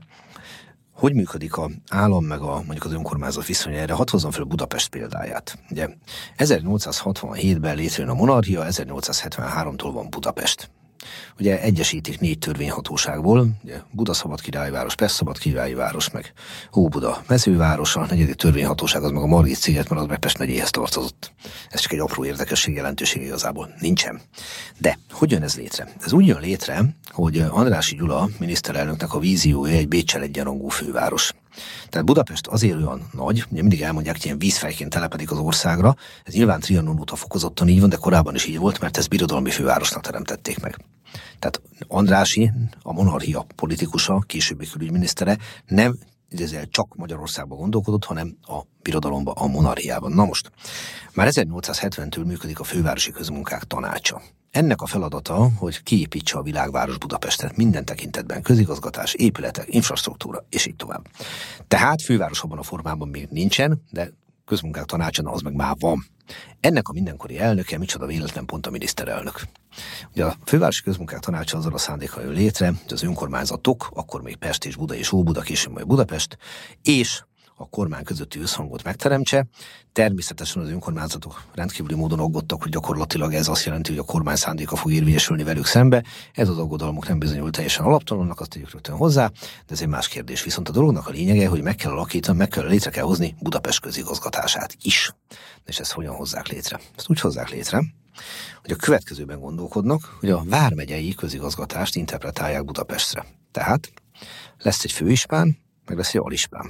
hogy működik az állam meg a, mondjuk az önkormányzat viszonya erre. Hadd hozzam fel Budapest példáját. Ugye ezernyolcszázhatvanhétben létrejön a monarchia, ezernyolcszázhetvenháromtól van Budapest. Ugye egyesítik négy törvényhatóságból, ugye Buda szabad királyváros, Pest szabad királyváros, meg Óbuda mezőváros, a negyedik törvényhatóság az meg a Margit sziget, mert az meg Pest megyéhez tartozott. Ez csak egy apró érdekesség, jelentőség igazából nincsen. De hogy jön ez létre? Ez úgy jön létre, hogy Andrássy Gyula miniszterelnöknek a víziója egy Béccsel egyenrangú főváros. Tehát Budapest azért olyan nagy, ugye mindig elmondják, hogy ilyen vízfejként telepedik az országra, ez nyilván Trianon óta fokozottan így van, de korábban is így volt, mert ezt birodalmi fővárosnak teremtették meg. Tehát Andrássy, a monarchia politikusa, későbbi külügyminisztere nem ezzel csak Magyarországban gondolkodott, hanem a birodalomban, a monarchiában. Na most, már ezernyolcszázhetventől működik a Fővárosi Közmunkák Tanácsa. Ennek a feladata, hogy kiépítse a világváros Budapestet minden tekintetben, közigazgatás, épületek, infrastruktúra, és így tovább. Tehát főváros abban a formában még nincsen, de közmunkák tanácsa, az meg már van. Ennek a mindenkori elnöke, micsoda véletlen pont a miniszterelnök. Ugye a Fővárosi Közmunkák Tanácsa azzal a szándékkal jön létre, hogy az önkormányzatok, akkor még Pest és Buda és Óbuda, később majd Budapest, és a kormány közötti összhangot megteremtse. Természetesen az önkormányzatok rendkívüli módon aggódtak, hogy gyakorlatilag ez azt jelenti, hogy a kormány szándéka fog érvényesülni velük szembe. Ez az aggodalmuk nem bizonyult teljesen alaptalannak, azt tegyük rögtön hozzá, de ez egy más kérdés. Viszont a dolognak a lényege, hogy meg kell alakítani, meg kell létre kell hozni Budapest közigazgatását is. És ezt hogyan hozzák létre? Ezt úgy hozzák létre, hogy a következőben gondolkodnak, hogy a vármegyei közigazgatást interpretálják Budapestre. Tehát lesz egy főispán, meg lesz egy alispán.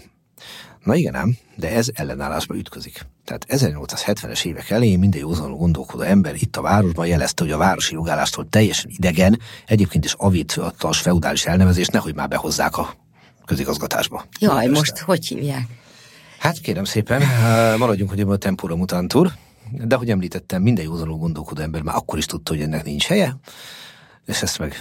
Na igen ám, de ez ellenállásba ütközik. Tehát ezernyolcszázhetvenes évek elején minden józanul gondolkodó ember itt a városban jelezte, hogy a városi jogállástól teljesen idegen, egyébként is avitas feudális elnevezést nehogy már behozzák a közigazgatásba. Jaj, most hogy hívják? Hát kérem szépen, maradjunk, hogy a tempora mutantur, de ahogy említettem, minden józanul gondolkodó ember már akkor is tudta, hogy ennek nincs helye, és ezt meg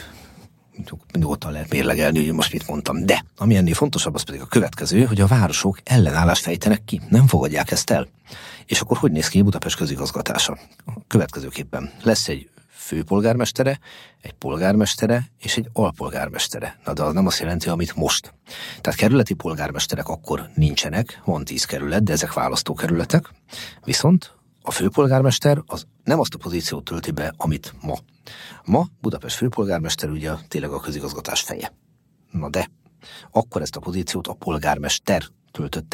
nyugodtan lehet mérlegelni, hogy most mit mondtam. De ami ennél fontosabb, az pedig a következő, hogy a városok ellenállást fejtenek ki, nem fogadják ezt el. És akkor hogy néz ki Budapest közigazgatása? A következőképpen lesz egy főpolgármestere, egy polgármestere és egy alpolgármestere. Na de az nem azt jelenti, amit most. Tehát kerületi polgármesterek akkor nincsenek, van tíz kerület, de ezek választókerületek, viszont a főpolgármester az nem azt a pozíciót tölti be, amit ma. Ma Budapest főpolgármester ugye tényleg a közigazgatás feje. Na de, akkor ezt a pozíciót a polgármester töltötte be.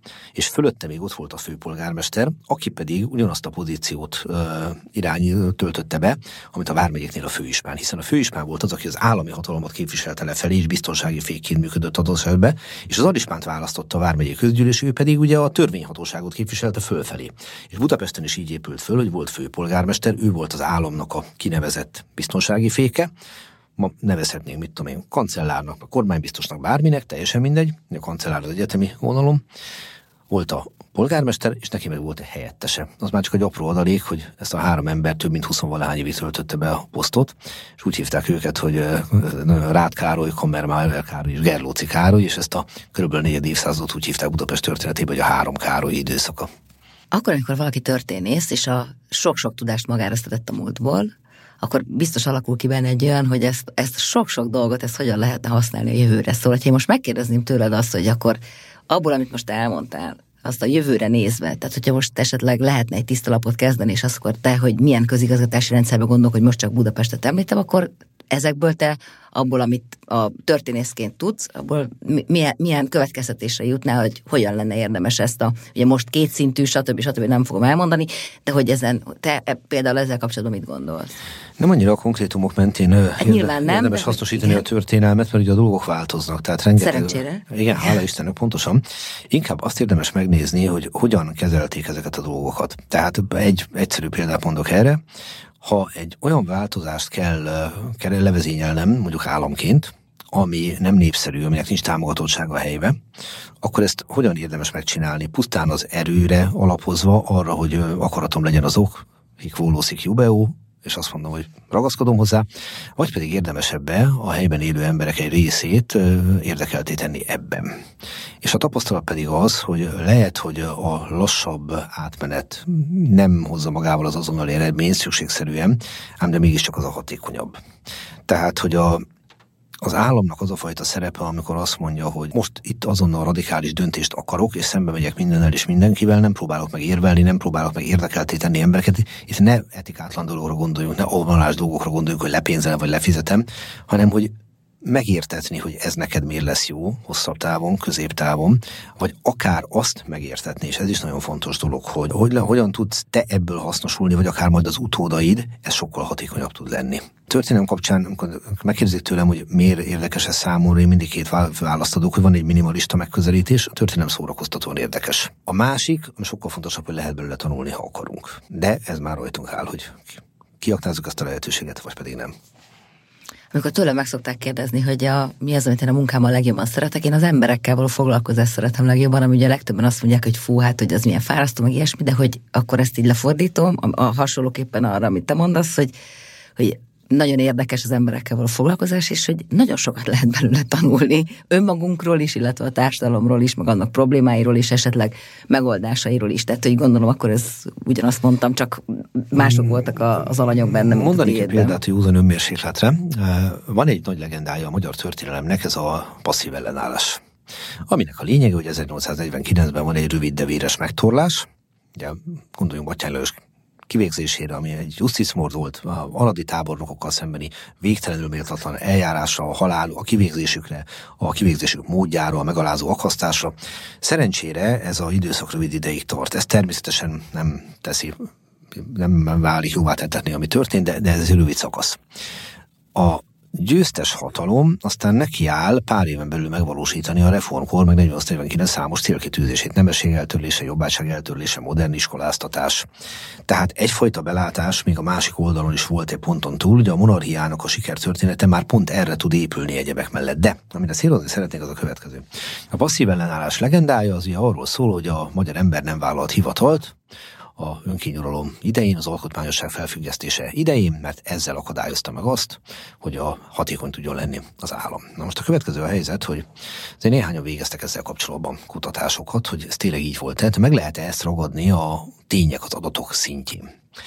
és fölötte még ott volt a főpolgármester, aki pedig ugyanazt a pozíciót uh, irány töltötte be, amit a vármegyéknél a főispán, hiszen a főispán volt az, aki az állami hatalmat képviselte lefelé, és biztonsági fékként működött adott esetben, és az alispánt választotta a vármegyék közgyűlés, ő pedig ugye a törvényhatóságot képviselte fölfelé. És Budapesten is így épült föl, hogy volt főpolgármester, ő volt az államnak a kinevezett biztonsági féke, ma nevezhetnénk, mit tudom én, kancellárnak, a kormánybiztosnak, bárminek, teljesen mindegy, a kancellár az egyetemi vonalon, volt a polgármester, és neki meg volt egy helyettese. Az már csak egy apró adalék, hogy ezt a három ember több mint huszonvalahány évig töltötte be a posztot, és úgy hívták őket, hogy Ráth Károly, Kammermeier Károly és Gerlóci Károly, és ezt a körülbelül négy évszázadot úgy hívták Budapest történetében, hogy a három Károly időszaka. Akkor, amikor valaki történész, és a sok-sok tudást magára szedett a múltból, akkor biztos alakul ki benne egy olyan, hogy ezt, ezt sok-sok dolgot, ezt hogyan lehetne használni a jövőre. Szóval, ha én most megkérdezném tőled azt, hogy akkor abból, amit most elmondtál, azt a jövőre nézve, tehát hogyha most esetleg lehetne egy tiszta lapot kezdeni, és azt akkor te, hogy milyen közigazgatási rendszerben gondolok, hogy most csak Budapestet említem, akkor ezekből te, abból, amit a történészként tudsz, abból milyen, milyen következtetésre jutnál, hogy hogyan lenne érdemes ezt a, ugye most kétszintű, stb. stb. Nem fogom elmondani, de hogy ezen, te például ezzel kapcsolatban mit gondolsz? Nem annyira a konkrétumok mentén hát nyilván nem, érdemes hasznosítani igen. a történelmet, mert ugye a dolgok változnak. Tehát rengeteg, szerencsére. Igen, hála Istennek, pontosan. Inkább azt érdemes megnézni, hogy hogyan kezelték ezeket a dolgokat. Tehát egy egyszerű példát mondok erre. Ha egy olyan változást kell, kell levezényelnem, mondjuk államként, ami nem népszerű, aminek nincs támogatottsága a helybe, akkor ezt hogyan érdemes megcsinálni? Pusztán az erőre alapozva, arra, hogy akaratom legyen az ok, hic volus hic jubeo, és azt mondom, hogy ragaszkodom hozzá, vagy pedig érdemesebbe a helyben élő emberek egy részét érdekelté tenni ebben. És a tapasztalat pedig az, hogy lehet, hogy a lassabb átmenet nem hozza magával az azonnali eredményt szükségszerűen, ám de mégiscsak az a hatékonyabb. Tehát, hogy a Az államnak az a fajta szerepe, amikor azt mondja, hogy most itt azonnal radikális döntést akarok, és szembe megyek mindennel és mindenkivel, nem próbálok meg érvelni, nem próbálok meg érdekelté tenni embereket, itt ne etikátlan dologra gondoljunk, ne alvalás dolgokra gondoljunk, hogy lepénzelem vagy lefizetem, hanem hogy megértetni, hogy ez neked miért lesz jó, hosszabb távon, középtávon, vagy akár azt megértetni, és ez is nagyon fontos dolog, hogy, hogy hogyan tudsz te ebből hasznosulni, vagy akár majd az utódaid, ez sokkal hatékonyabb tud lenni. Történelem kapcsán, amikor megkérdezik tőlem, hogy miért érdekes ez számomra, én mindig két választ adok, hogy van egy minimalista megközelítés, a történelem szórakoztatóan érdekes. A másik, sokkal fontosabb, hogy lehet belőle tanulni, ha akarunk. De ez már rajtunk áll, hogy kiaknázzuk ezt a lehetőséget, vagy pedig nem. Amikor tőlem meg szokták kérdezni, hogy a, mi az, amit én a munkámmal legjobban szeretek, én az emberekkel való foglalkozást szeretem legjobban, ami ugye legtöbben azt mondják, hogy fú, hát, hogy az milyen fárasztó, meg ilyesmi, de hogy akkor ezt így lefordítom, a, a hasonlóképpen arra, amit te mondasz, hogy, hogy nagyon érdekes az emberekkel való foglalkozás, és hogy nagyon sokat lehet belőle tanulni önmagunkról is, illetve a társadalomról is, meg annak problémáiról is, esetleg megoldásairól is. Tehát, hogy gondolom, akkor ez ugyanazt mondtam, csak mások voltak az alanyok benne. Mondanék egy példát, hogy józan önmérsékletre. Van egy nagy legendája a magyar történelemnek, ez a passzív ellenállás. Aminek a lényege, hogy ezernyolcszáznegyvenkilencben van egy rövid, de véres megtorlás. Ugye, gondoljunk Batthyány Lajos kivégzésére, ami egy juszticmord volt, a aradi tábornokokkal szembeni végtelenül méltatlan eljárásra, a halál, a kivégzésükre, a kivégzésük módjára, a megalázó akasztásra. Szerencsére ez az időszak rövid ideig tart. Ez természetesen nem teszi, nem válik jóvá tettetni, ami történt, de, de ez egy rövid szakasz. A győztes hatalom aztán nekiáll pár éven belül megvalósítani a reformkor, meg negyvennyolc negyvenkilenc számos célkitűzését, nemesség eltörlése, jobbágyság eltörlése, modern iskoláztatás. Tehát egyfajta belátás, még a másik oldalon is volt egy ponton túl, ugye a monarchiának a sikertörténete már pont erre tud épülni egyebek mellett. De, amire célozni szeretnék, az a következő. A passzív ellenállás legendája az ugye arról szól, hogy a magyar ember nem vállalt hivatalt a önkényuralom idején, az alkotmányosság felfüggesztése idején, mert ezzel akadályozta meg azt, hogy a hatékony tudjon lenni az állam. Na most a következő a helyzet, hogy azért néhányan végeztek ezzel kapcsolatban kutatásokat, hogy ez tényleg így volt. Tehát meg lehet-e ezt ragadni a tények, az adatok szintjén.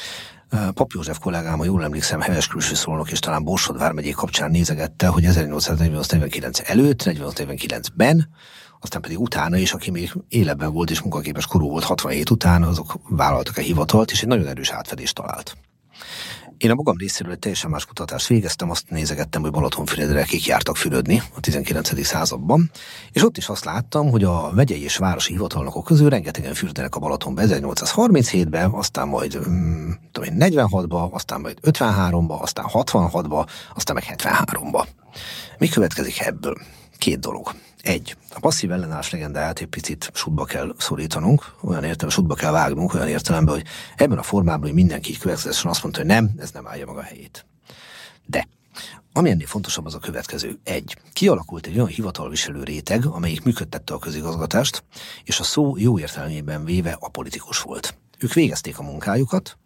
Pap József kollégám, ha jól emlékszem, heves külső szolnok, és talán Borsod vármegyék kapcsán nézegette, hogy ezernyolcszáznegyvennyolc negyvenkilenc előtt, negyvennyolc negyvenkilencben, aztán pedig utána is, aki még életben volt és munkaképes korú volt hatvanhét után, azok vállaltak a hivatalt, és egy nagyon erős átfedést talált. Én a magam részéről egy teljesen más kutatást végeztem, azt nézegettem, hogy Balatonfüredre kik jártak fürödni a tizenkilencedik században, és ott is azt láttam, hogy a megyei és városi hivatalnokok közül rengetegen fürdenek a Balatonba ezernyolcszázharminchétben, aztán majd mm, tudom én, negyvenhatba, aztán majd ötvenháromba, aztán hatvanhatba, aztán meg hetvenháromba. Mi következik ebből? Két dolog. Egy, a passzív ellenállás legendáját egy picit sútba kell szorítanunk, olyan értelemben sútba kell vágnunk, olyan értelemben, hogy ebben a formában, hogy mindenki így következetesen azt mondta, hogy nem, ez nem állja meg a helyét. De ami ennél fontosabb, az a következő. Egy, kialakult egy olyan hivatalviselő réteg, amelyik működtette a közigazgatást, és a szó jó értelmében véve apolitikus volt. Ők végezték a munkájukat,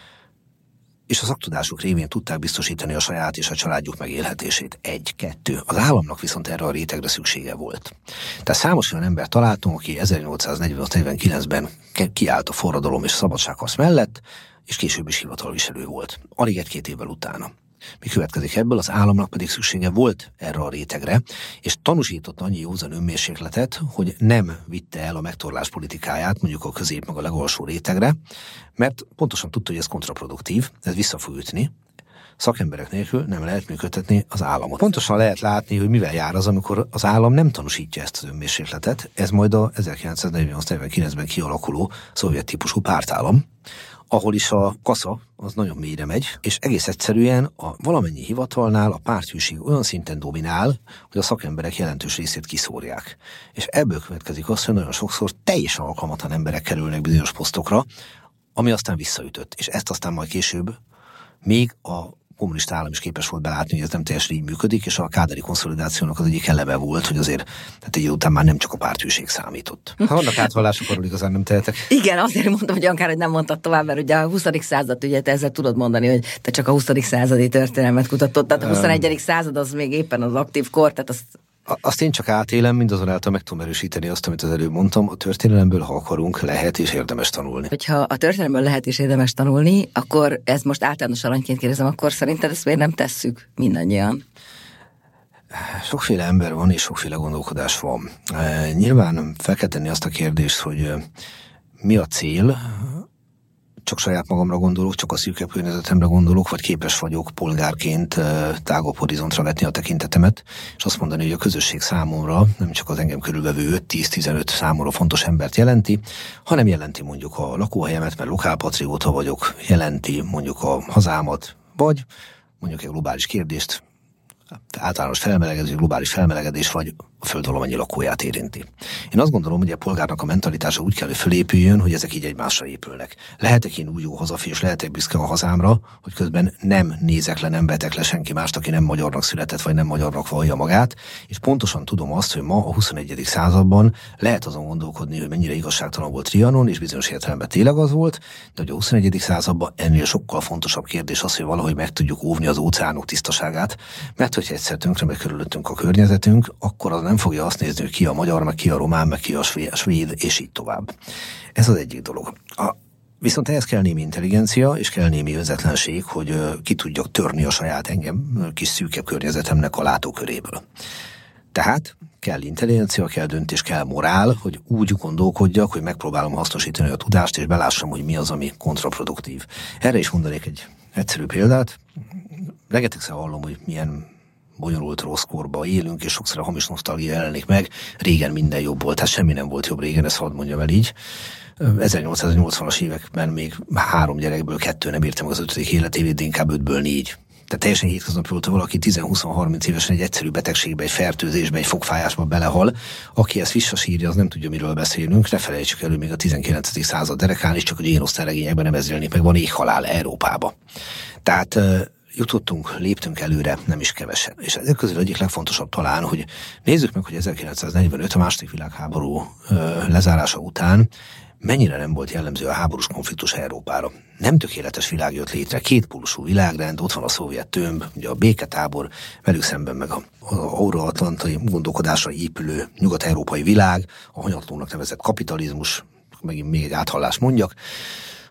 és a szaktudásuk révén tudták biztosítani a saját és a családjuk megélhetését. Egy, kettő. Az államnak viszont erre a rétegre szüksége volt. Tehát számos olyan ember találtunk, aki ezernyolcszáznegyvenhat-negyvenkilencben kiállt a forradalom és a szabadságharc mellett, és később is hivatalviselő volt. Alig egy-két évvel utána. Mi következik ebből? Az államnak pedig szüksége volt erre a rétegre, és tanúsított annyi józan önmérsékletet, hogy nem vitte el a megtorlás politikáját mondjuk a közép meg a legalsó rétegre, mert pontosan tudta, hogy ez kontraproduktív, ez vissza fog ütni. Szakemberek nélkül nem lehet működtetni az államot. Pontosan lehet látni, hogy mivel jár az, amikor az állam nem tanúsítja ezt az önmérsékletet. Ez majd a ezerkilencszáznegyvennyolc-negyvenkilencben kialakuló szovjet típusú pártállam, ahol is a kasza az nagyon mélyre megy, és egész egyszerűen a valamennyi hivatalnál a párthűség olyan szinten dominál, hogy a szakemberek jelentős részét kiszórják. És ebből következik az, hogy nagyon sokszor teljesen alkalmatlan emberek kerülnek bizonyos posztokra, ami aztán visszaütött. És ezt aztán majd később még a kommunista állam is képes volt belátni, hogy ez nem teljesen így működik, és a káderi konszolidációnak az egyik eleme volt, hogy azért tehát egy idő után már nem csak a párthűség számított. Ha vannak átvallások, arról igazán nem tehetek. Igen, azért mondtam, hogy Ankár, hogy nem mondtad tovább, mert ugye a huszadik század, ugye te ezzel tudod mondani, hogy te csak a huszadik századi történelmet kutatod, tehát a huszonegyedik század az még éppen az aktív kor, tehát azt Azt én csak átélem, mindazonáltal meg tudom erősíteni azt, amit az előbb mondtam, a történelemből, ha akarunk, lehet és érdemes tanulni. Hogyha a történelemből lehet és érdemes tanulni, akkor ez most általános aranyként kérdezem, akkor szerinted ezt miért nem tesszük mindannyian? Sokféle ember van, és sokféle gondolkodás van. E, nyilván fel kell tenni azt a kérdést, hogy mi a cél, csak saját magamra gondolok, csak a szűkebb környezetemre gondolok, vagy képes vagyok polgárként tágabb horizontra vetni a tekintetemet, és azt mondani, hogy a közösség számomra nem csak az engem körülvevő öt-tíz-tizenöt számomra fontos embert jelenti, hanem jelenti mondjuk a lakóhelyemet, mert lokálpatrióta vagyok, jelenti mondjuk a hazámat, vagy mondjuk egy globális kérdést, általános felmelegedés, globális felmelegedés, vagy a föld valamennyi lakóját érinti. Én azt gondolom, hogy a polgárnak a mentalitása úgy kell, hogy fölépüljön, hogy ezek így egymásra épülnek. Lehetek én úgy jó hazafi, és lehetek büszke a hazámra, hogy közben nem nézek le, nem vetek le senki mást, aki nem magyarnak született, vagy nem magyarnak vallja magát, és pontosan tudom azt, hogy ma a huszonegyedik században lehet azon gondolkodni, hogy mennyire igazságtalan volt Trianon, és bizonyos értelemben tényleg az volt, de hogy a huszonegyedik században ennél sokkal fontosabb kérdés az, hogy valahogy meg tudjuk óvni az óceánok tisztaságát, mert hogyha egyszer tönkre megy körülöttünk a környezetünk, akkor az nem fogja azt nézni, hogy ki a magyar, meg ki a román, meg ki a svéd, és így tovább. Ez az egyik dolog. A, viszont ehhez kell némi intelligencia, és kell némi önzetlenség, hogy uh, ki tudjak törni a saját engem kis szűkebb környezetemnek a látóköréből. Tehát kell intelligencia, kell döntés, kell morál, hogy úgy gondolkodjak, hogy megpróbálom hasznosítani a tudást, és belássam, hogy mi az, ami kontraproduktív. Erre is mondanék egy egyszerű példát. Rengetegszer hallom, hogy milyen bonyolult rossz korba élünk, és sokszor a hamis nosztalgia jelenik meg. Régen minden jobb volt, hát semmi nem volt jobb régen, ezt hadd mondjam el így. ezernyolcszáznyolcvanas években még három gyerekből kettő nem érte meg az ötödik életévét, de inkább ötből négy. Tehát teljesen hétköznapi volt, valaki tíz-húsz-harminc évesen egy egyszerű betegségbe, egy fertőzésbe, egy fogfájásba belehal. Aki ezt visszasírja, az nem tudja, miről beszélünk. Ne felejtsük elő, még a tizenkilencedik század derekán is, csak hogy én osztályregényekben nem ez jelenik meg, van éhhalál Európába. Tehát jutottunk, léptünk előre, nem is kevesen. És ezek közül egyik legfontosabb talán, hogy nézzük meg, hogy ezerkilencszáznegyvenöt a második világháború ö, lezárása után mennyire nem volt jellemző a háborús konfliktus Európára. Nem tökéletes világ jött létre, kétpólusú világrend, ott van a szovjet tömb, ugye a béketábor, velük szemben meg az euróatlantai gondolkodásra épülő nyugat-európai világ, a hanyatlónak nevezett kapitalizmus, megint még egy áthallás mondjak,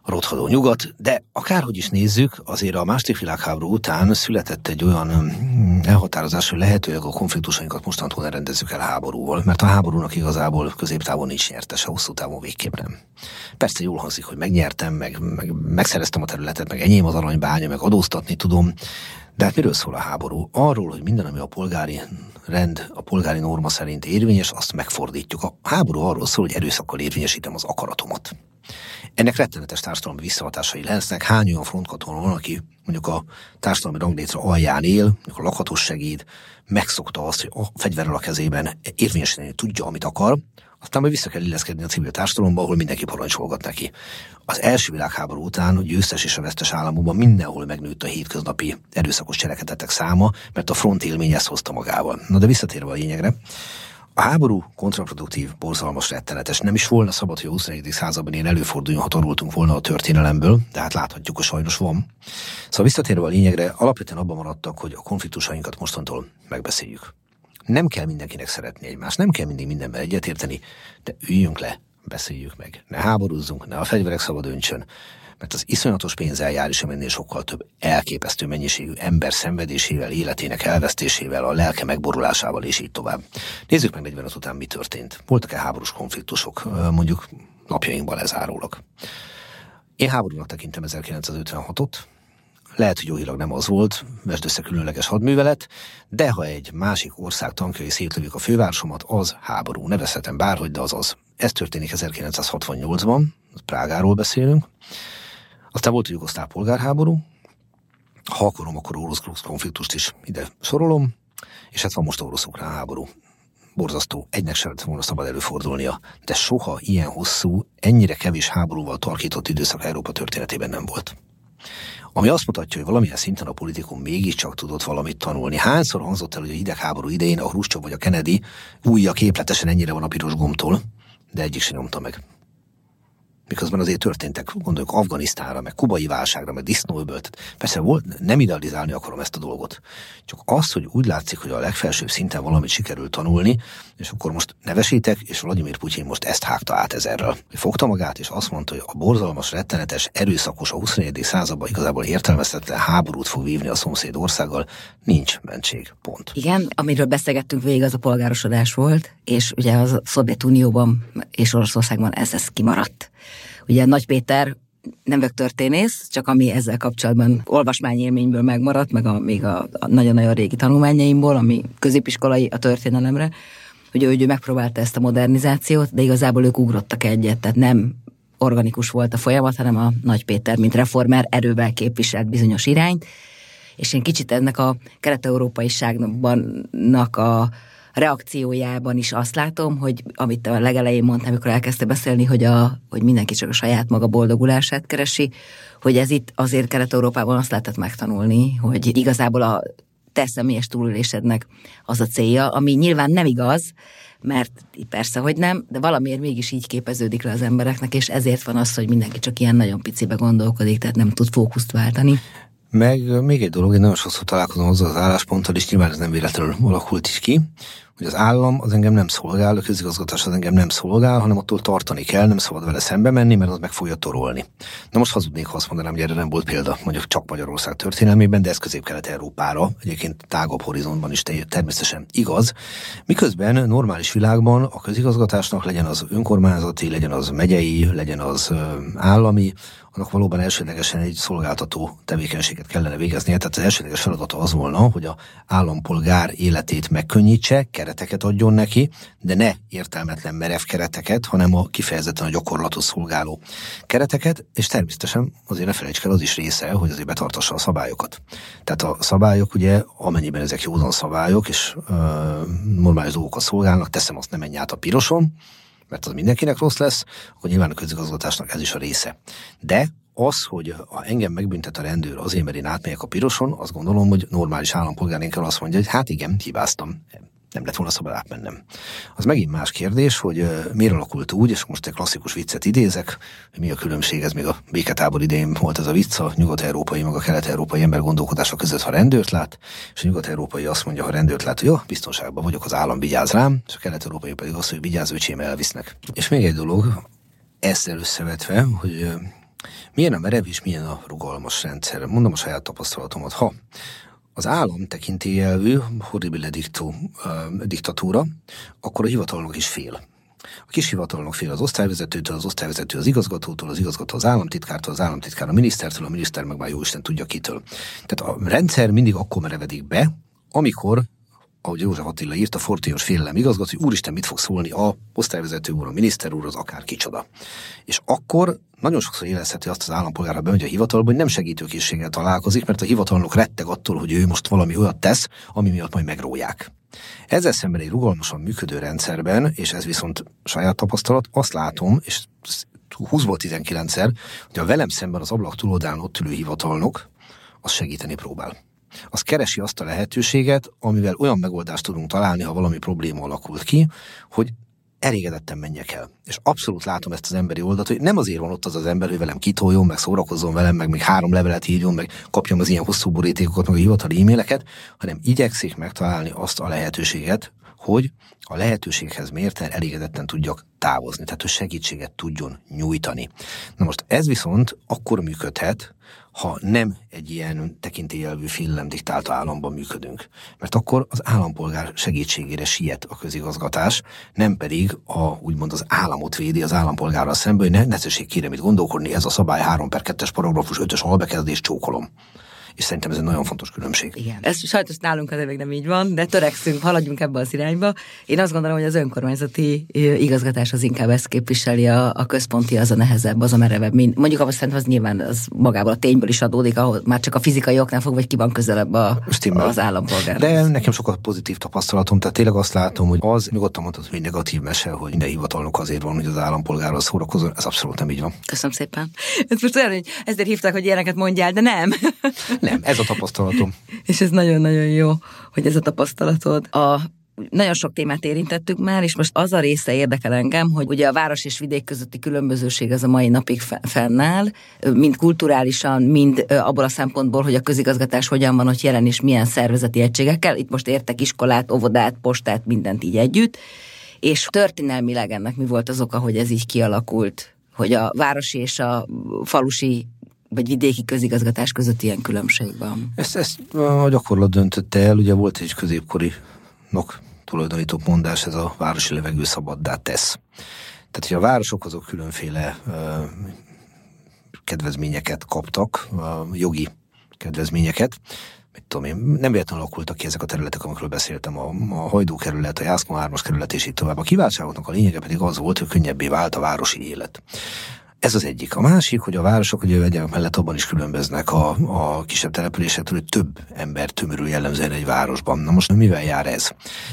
rothadó nyugat, de akárhogy is nézzük, azért a második világháború után született egy olyan elhatározás, hogy lehetőleg a konfliktusainkat mostantól ne rendezzük el háborúval, mert a háborúnak igazából középtávon nincs nyertese, hosszú távon végképp nem. Persze jól hangzik, hogy megnyertem, meg, meg megszereztem a területet, meg enyém az aranybánya, meg adóztatni tudom, de hát miről szól a háború? Arról, hogy minden, ami a polgári rend, a polgári norma szerint érvényes, azt megfordítjuk. A háború arról szól, hogy erőszakkal érvényesítem az akaratomat. Ennek rettenetes társadalmi visszahatásai lesznek. Hány olyan frontkatona van, aki mondjuk a társadalmi ranglétre alján él, mondjuk a lakhatós segéd, megszokta azt, hogy a fegyverrel a kezében érvényesíteni tudja, amit akar, aztán majd vissza kell illeszkedni a civil társadalomba, ahol mindenki parancsolgat neki. Az első világháború után a győztes és a vesztes államokban mindenhol megnőtt a hétköznapi erőszakos cselekedetek száma, mert a front élmény ezt hozta magával. Na de visszatérve a lényegre, a háború kontraproduktív, borzalmas, rettenetes. Nem is volna szabad, hogy a huszonegyedik században ilyen előforduljon, ha tanultunk volna a történelemből, de hát láthatjuk, hogy sajnos van. Szóval visszatérve a lényegre, alapvetően abban maradtak, hogy a konfliktusainkat mostantól megbeszéljük. Nem kell mindenkinek szeretni egymást, nem kell mindig mindenben egyetérteni, de üljünk le, beszéljük meg. Ne háborúzzunk, ne a fegyverek szabad öntsön, mert az iszonyatos pénzeljárás ennél sokkal több elképesztő mennyiségű ember szenvedésével, életének elvesztésével, a lelke megborulásával és így tovább. Nézzük meg negyvenöt után, mi történt. Voltak-e háborús konfliktusok, mondjuk napjainkban lezárólag. Én háborúnak tekintem ezerkilencszázötvenhatot, lehet, hogy jogilag nem az volt, vesd össze különleges hadművelet, de ha egy másik ország tankjai szétlövik a fővárosomat, az háború. Nevezhetem bárhogy, de az az. Ez történik ezerkilencszázhatvannyolcban, Prágáról beszélünk. Aztán volt a jugoszláv polgárháború, ha akarom, akkor orosz-grúz konfliktust is ide sorolom, és hát van most orosz-ukrán háború. Borzasztó, egynek sem lett volna szabad előfordulnia, de soha ilyen hosszú, ennyire kevés háborúval tarkított időszak Európa történetében nem volt. Ami azt mutatja, hogy valamilyen szinten a politikum mégiscsak tudott valamit tanulni. Hányszor hangzott el, hogy a hidegháború idején a Hruscsov vagy a Kennedy újja képletesen ennyire van a piros gombtól, de egyik sem nyomta meg. Miközben azért történtek, gondoljuk Afganisztánra, meg kubai válságra, meg disznóöbölt. Persze volt, nem idealizálni akarom ezt a dolgot. Csak az, hogy úgy látszik, hogy a legfelsőbb szinten valamit sikerült tanulni, és akkor most nevesítek, és Vladimir Putyin most ezt hágta át ezerrel. Fogta magát, és azt mondta, hogy a borzalmas, rettenetes, erőszakos, a huszonegyedik században igazából értelmezhetetlen háborút fog vívni a szomszéd országgal, nincs mentség. Pont. Igen, amiről beszélgettünk végig, az a polgárosodás volt, és ugye az a Szovjetunióban és Oroszországban ez, ez kimaradt. Ugye Nagy Péter nem vagyok történész, csak ami ezzel kapcsolatban olvasmányélményből megmaradt, meg a, még a, a nagyon-nagyon régi tanulmányaimból, ami középiskolai a történelemre, hogy ő, ő megpróbálta ezt a modernizációt, de igazából ők ugrottak egyet, tehát nem organikus volt a folyamat, hanem a Nagy Péter, mint reformer erővel képviselt bizonyos irányt, és én kicsit ennek a kelet-európaiságnak a reakciójában is azt látom, hogy amit a legelején mondtam, amikor elkezdte beszélni, hogy, a, hogy mindenki csak a saját maga boldogulását keresi, hogy ez itt azért Kelet-Európában azt lehetett megtanulni, hogy igazából a te személyes túlélésednek az a célja, ami nyilván nem igaz, mert persze, hogy nem, de valamiért mégis így képeződik le az embereknek, és ezért van az, hogy mindenki csak ilyen nagyon picibe gondolkodik, tehát nem tud fókuszt váltani. Meg még egy dolog, én nagyon sokszor találkozom azzal az állásponttal, és nyilván ez nem véletlenül alakult is ki, hogy az állam az engem nem szolgál, a közigazgatás az engem nem szolgál, hanem attól tartani kell, nem szabad vele szembe menni, mert az meg fogja torolni. Na most hazudnék, ha azt mondanám, hogy erre nem volt példa, mondjuk csak Magyarország történelmében, de ez Közép-Kelet-Európára, egyébként tágabb horizontban is természetesen igaz. Miközben normális világban a közigazgatásnak, legyen az önkormányzati, legyen az megyei, legyen az állami, annak valóban elsődlegesen egy szolgáltató tevékenységet kellene végeznie. Tehát az elsődleges feladata az volna, hogy a állampolgár életét megkönnyítse, kereteket adjon neki, de ne értelmetlen merev kereteket, hanem a kifejezetten a gyakorlatot szolgáló kereteket, és természetesen azért ne felejtsd el, az is része, hogy azért betartassa a szabályokat. Tehát a szabályok ugye, amennyiben ezek józan szabályok, és ö, normális dolgokat szolgálnak, teszem azt, nem menj át a piroson, mert az mindenkinek rossz lesz, akkor nyilván a közigazgatásnak ez is a része. De az, hogy ha engem megbüntet a rendőr azért, mert én átmegyek a piroson, azt gondolom, hogy normális állampolgárnénkkel azt mondja, hogy hát igen, hibáztam, nem lett volna szabad átmennem. Az megint más kérdés, hogy uh, miért alakult úgy, és most egy klasszikus viccet idézek, hogy mi a különbség, ez még a béketábor idején volt ez a vicc, a nyugat-európai, meg a kelet-európai ember gondolkodása között, ha rendőrt lát, és a nyugat-európai azt mondja, ha rendőrt lát, hogy jó, biztonságban vagyok, az állam vigyáz rám, és a kelet-európai pedig azt, hogy vigyázz, öcsém, elvisznek. És még egy dolog, ezzel összevetve, hogy uh, Milyen a merev és milyen a rugalmas rendszer? Mondom a saját tapasztalatomat. Ha az állam tekintélyelvű, horribile dictu, uh, diktatúra, akkor a hivatalnok is fél. A kis hivatalnok fél az osztályvezetőtől, az osztályvezető az igazgatótól, az igazgató az államtitkártól, az államtitkár a minisztertől, a miniszter meg már jóisten tudja kitől. Tehát a rendszer mindig akkor merevedik be, amikor, ahogy József Attila írta, fortélyos félelem igazgató, hogy úristen, mit fog szólni a osztályvezető úr, a miniszter úr, az akár kicsoda. És akkor nagyon sokszor érezheti azt az állampolgár, ha bemegy a hivatalba, hogy nem segítőkészséggel találkozik, mert a hivatalnok retteg attól, hogy ő most valami olyat tesz, ami miatt majd megróják. Ezzel szemben egy rugalmasan működő rendszerben, és ez viszont saját tapasztalat, azt látom, és húszból tizenkilencszer, hogy a velem szemben az ablak túloldalán ott ülő hivatalnok, az segíteni próbál. Az keresi azt a lehetőséget, amivel olyan megoldást tudunk találni, ha valami probléma alakult ki, hogy elégedetten menjek el. És abszolút látom ezt az emberi oldalt, hogy nem azért van ott az az ember, hogy velem kitoljon, meg szórakozzon velem, meg még három levelet írjon, meg kapjam az ilyen hosszú borítékokat, meg a hivatali e-maileket, hanem igyekszik megtalálni azt a lehetőséget, hogy a lehetőséghez mérten elégedetten tudjak távozni, tehát hogy segítséget tudjon nyújtani. Na most ez viszont akkor működhet, ha nem egy ilyen tekintélyelvű félelem diktálta államban működünk. Mert akkor az állampolgár segítségére siet a közigazgatás, nem pedig a, úgymond az államot védi az állampolgárral szemben, hogy ne necesség kérem itt gondolkodni, ez a szabály három per kettes paragrafus ötös albekezdés, csókolom. És szerintem ez egy nagyon fontos különbség. Igen. Ez sajnos nálunk azért még nem így van, de törekszünk, haladjunk ebbe az irányba. Én azt gondolom, hogy az önkormányzati igazgatás az inkább ezt képviseli, a, a központi az a nehezebb, az a merevebb. Mondjuk azt szerintem az nyilván az magából a tényből is adódik, ahol már csak a fizikai oknál fog, vagy ki van közelebb a, az állampolgár. De nekem sokkal pozitív tapasztalatom, tehát tényleg azt látom, hogy az nyugodtan mondhatod, hogy negatív mese, hogy minden hivatalnok azért van, hogy az állampolgárral szórakozon, ez abszolút nem így van. Köszönöm szépen. Ez most olyan, hogy ezért hívták, hogy ilyeneket mondjál, de nem. Nem, ez a tapasztalatom. És ez nagyon-nagyon jó, hogy ez a tapasztalatod. A nagyon sok témát érintettük már, és most az a része érdekel engem, hogy ugye a város és vidék közötti különbözőség az a mai napig fennáll, mind kulturálisan, mind abból a szempontból, hogy a közigazgatás hogyan van ott jelen, és milyen szervezeti egységekkel. Itt most értek iskolát, óvodát, postát, mindent így együtt. És történelmileg ennek mi volt az oka, hogy ez így kialakult, hogy a városi és a falusi vagy vidéki közigazgatás között ilyen különbség van? Ezt, ezt a gyakorlat döntötte el, ugye volt egy középkorinak tulajdonított mondás, ez a városi levegő szabaddá tesz. Tehát, hogy a városok azok különféle uh, kedvezményeket kaptak, uh, jogi kedvezményeket, mit tudom én, nem véletlenül alakultak ki ezek a területek, amikről beszéltem, a, a Hajdú kerület, a Jászkó hármas kerület és így tovább. A kiváltságoknak a lényege pedig az volt, hogy könnyebbé vált a városi élet. Ez az egyik. A másik, hogy a városok ugye egyébként mellett abban is különböznek a, a kisebb településektől, hogy több ember tömörül jellemzően egy városban. Na most mivel jár ez?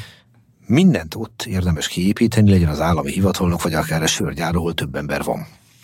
Mindent ott érdemes kiépíteni, legyen az állami hivatalnok, vagy akár a sörgyár, ahol több ember van.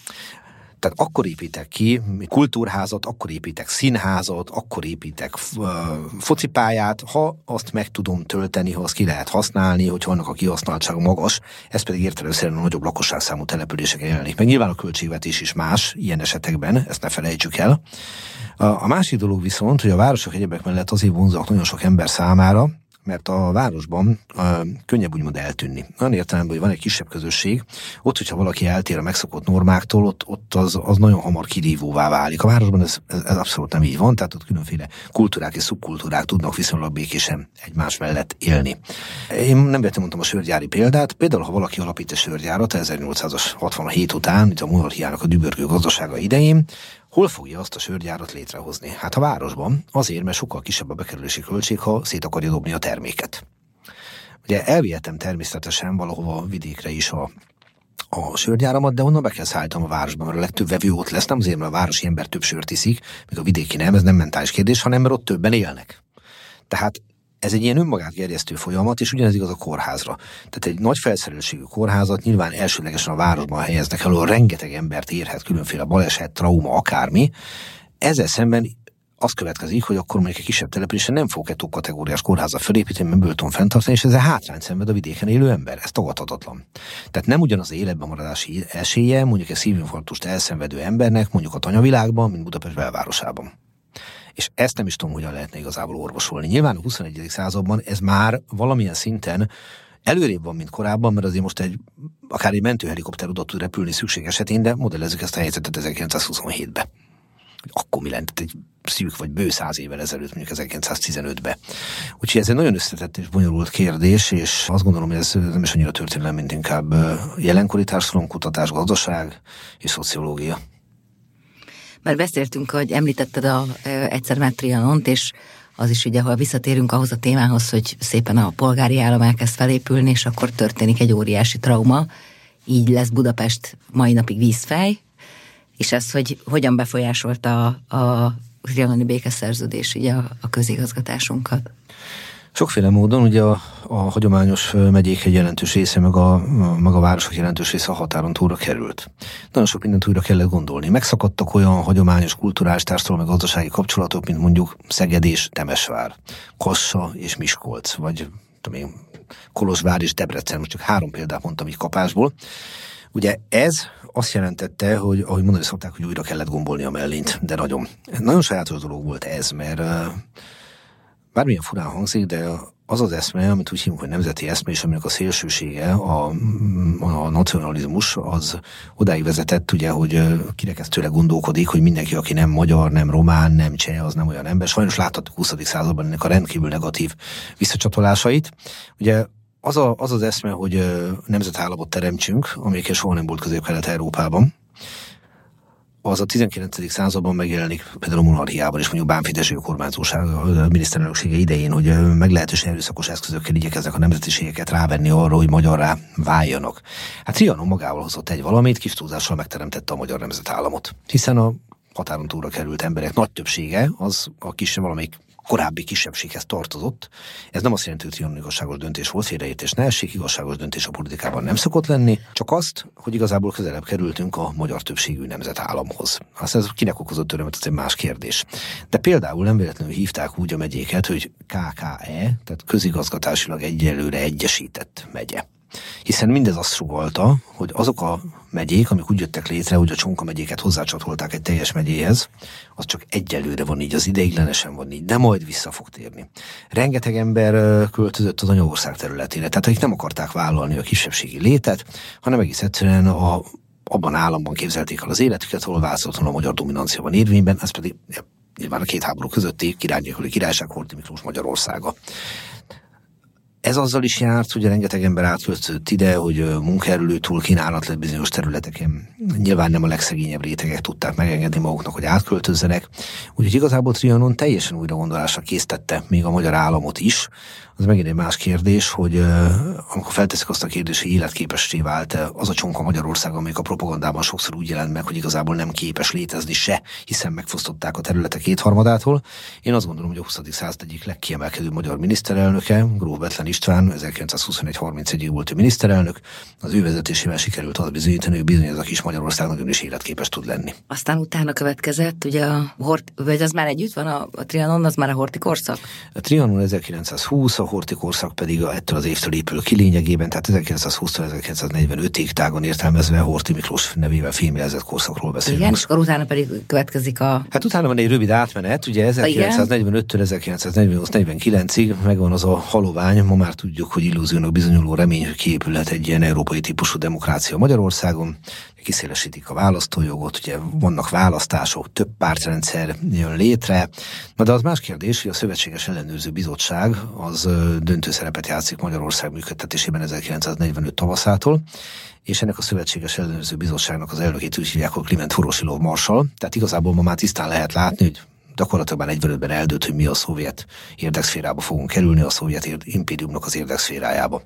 Tehát akkor építek ki kultúrházat, akkor építek színházat, akkor építek uh, focipályát, ha azt meg tudom tölteni, ha azt ki lehet használni, hogyha annak a kihasználtsága magas, ez pedig értelemszerűen a nagyobb lakosságszámú településeken jelenik meg. Nyilván a költségvetés is más ilyen esetekben, ezt ne felejtsük el. A, a másik dolog viszont, hogy a városok egyebek mellett azért vonzak nagyon sok ember számára, mert a városban uh, könnyebb úgymond eltűnni. Olyan értelemben, hogy van egy kisebb közösség, ott, hogyha valaki eltér a megszokott normáktól, ott, ott az, az nagyon hamar kirívóvá válik. A városban ez, ez, ez abszolút nem így van, tehát ott különféle kultúrák és szubkultúrák tudnak viszonylag békésen egymás mellett élni. Én nem vettem mondtam a sörgyári példát, például ha valaki alapít a sörgyárat ezernyolcszázhatvanhét után, mint a monarchiának a dübörgő gazdasága idején, hol fogja azt a sörgyárat létrehozni? Hát a városban, azért, mert sokkal kisebb a bekerülési költség, ha szét akarja dobni a terméket. Ugye elvihetem természetesen valahova vidékre is a, a sörgyáramat, de onnan be kell szállítanom a városban, mert a legtöbb vevő ott lesz, nem azért, mert a városi ember több sört iszik, míg a vidéki nem, ez nem mentális kérdés, hanem mert ott többen élnek. Tehát ez egy ilyen önmagát gerjesztő folyamat, és ugyanez igaz a kórházra. Tehát egy nagy felszereltségű kórházat nyilván elsődlegesen a városban helyeznek el, ahol rengeteg embert érhet, különféle baleset, trauma, akármi. Ezzel szemben az következik, hogy akkor mondjuk egy kisebb településen nem fog egy kategóriás kórházat felépíteni, mert bőle fenntartani, és ezzel hátrányt szenved a vidéken élő ember. Ez tagadhatatlan. Tehát nem ugyanaz az életben maradási esélye mondjuk egy szívinfarktust elszenvedő embernek, mondjuk a tanyavilágban, mint Budapest belvárosában. És ezt nem is tudom, hogyan lehetne igazából orvosolni. Nyilván a huszonegyedik században ez már valamilyen szinten előrébb van, mint korábban, mert azért most egy, akár egy mentőhelikopter oda tud repülni szükség esetén, de modellezzük ezt a helyzetet ezerkilencszázhuszonhétben. Akkor mi lent egy szűk vagy bő száz évvel ezelőtt, mondjuk ezerkilencszáztizenötben. Úgyhogy ez egy nagyon összetett és bonyolult kérdés, és azt gondolom, hogy ez nem is annyira történelem, mint inkább jelenkori társadalomkutatás, gazdaság és szociológia. Már beszéltünk, hogy említetted a, egyszer már Trianont, és az is ugye, ha visszatérünk ahhoz a témához, hogy szépen a polgári állam elkezd felépülni, és akkor történik egy óriási trauma, így lesz Budapest mai napig vízfej, és ez, hogy hogyan befolyásolta a, a trianoni békeszerződés ugye a, a közigazgatásunkat. Sokféle módon, ugye a, a hagyományos megyék egy jelentős része, meg a, meg a városok jelentős része a határon túlra került. Nagyon sok mindent újra kellett gondolni. Megszakadtak olyan hagyományos kulturális, társadalmi, meg gazdasági kapcsolatok, mint mondjuk Szeged és Temesvár, Kassa és Miskolc, vagy tudom én, Kolozsvár és Debrecen, most csak három példát mondtam így kapásból. Ugye ez azt jelentette, hogy ahogy mondani szokták, hogy újra kellett gombolni a mellényt, de nagyon. Nagyon sajátos dolog volt ez, mert bármilyen furán hangzik, de az az eszme, amit úgy hívunk, hogy nemzeti eszme, és aminek a szélsősége, a, a nacionalizmus, az odáig vezetett, ugye, hogy kirekesztőleg gondolkodik, hogy mindenki, aki nem magyar, nem román, nem cseh, az nem olyan ember. Sajnos láthattuk a huszadik században ennek a rendkívül negatív visszacsatolásait. Ugye az, a, az az eszme, hogy nemzetállamot teremtsünk, amelyik soha nem volt Közép-Kelet-Európában, az a tizenkilencedik században megjelenik például a monarchiában is, mondjuk Bánffy Dezső kormányzóság miniszterelnöksége idején, hogy meglehetősen erőszakos eszközökkel igyekeznek a nemzetiségeket rávenni arra, hogy magyarrá váljanak. Hát Trianon magával hozott egy valamit, kis túlzással megteremtette a magyar nemzetállamot. Hiszen a határon túlra került emberek nagy többsége az a kisebb valamelyik korábbi kisebbséghez tartozott. Ez nem azt jelenti, hogy Trianon igazságos döntés volt, félreértés ne essék, igazságos döntés a politikában nem szokott lenni, csak azt, hogy igazából közelebb kerültünk a magyar többségű nemzetállamhoz. Azt ez kinek okozott örömet, ez egy más kérdés. De például nem véletlenül hívták úgy a megyéket, hogy ká ká é, tehát közigazgatásilag egyelőre egyesített megye. Hiszen mindez azt sugallta, hogy azok a megyék, amik úgy jöttek létre, hogy a Csonka megyéket hozzácsatolták egy teljes megyéhez, az csak egyelőre van így, az ideiglenesen van így, de majd vissza fog térni. Rengeteg ember költözött az anyaország területére, tehát akik nem akarták vállalni a kisebbségi létet, hanem egész egyszerűen a, abban államban képzelték el az életüket, ahol változatlanul a magyar dominancia van érvényben, ez pedig nyilván a két háború közötti király nélküli királyság, Horthy Miklós Magyarországa. Ez azzal is járt, hogy rengeteg ember átköltözött ide, hogy munkaerő túl kínálat lett bizonyos területeken. Nyilván nem a legszegényebb rétegek tudták megengedni maguknak, hogy átköltözzenek. Úgyhogy igazából Trianon teljesen újra gondolásra késztette még a magyar államot is. Az megint egy más kérdés, hogy uh, amikor felteszik azt a kérdést, hogy életképessé vált az a Csonka Magyarország, amelyik a propagandában sokszor úgy jelent meg, hogy igazából nem képes létezni se, hiszen megfosztották a területek kétharmadától. Én azt gondolom, hogy a huszadik század egyik legkiemelkedőbb magyar miniszterelnöke, Gróf Bethlen István, ezerkilencszázhuszonegy harmincegyig volt ő miniszterelnök, az ő vezetésével sikerült az bizonyítani, hogy bizony ez a kis Magyarország nagyon is életképes tud lenni. Aztán utána következett, ugye a Hort, vagy az már együtt van a, a Trianon, az már a Horthy korszak? A Trianon ezerkilencszázhúsz, a Horthy korszak pedig ettől az évtől épül ki lényegében, tehát ezerkilencszázhúsztól ezerkilencszáznegyvenötig tágon értelmezve Horthy Miklós nevével fémjelzett korszakról beszélünk. Igen, és akkor utána pedig következik a... Hát utána van egy rövid átmenet, ugye ezerkilencszáznegyvenöttől ezerkilencszáznegyvennyolc-negyvenkinancig megvan az a halovány, ma már tudjuk, hogy illúziónak bizonyuló remény, hogy kiépülhet egy ilyen európai típusú demokrácia Magyarországon, kiszélesítik a választójogot, ugye vannak választások, több pártrendszer jön létre. Na de az más kérdés, hogy a Szövetséges Ellenőrző Bizottság az döntő szerepet játszik Magyarország működtetésében ezerkilencszáznegyvenöt tavaszától, és ennek a Szövetséges Ellenőrző Bizottságnak az elnökét úgy hívják, a Kliment Vorosilov marsal, tehát igazából ma már tisztán lehet látni, hogy gyakorlatilag már negyvenötben eldőlt, hogy mi a szovjet érdekszférába fogunk kerülni, a szovjet impériumnak az érdekszférájába.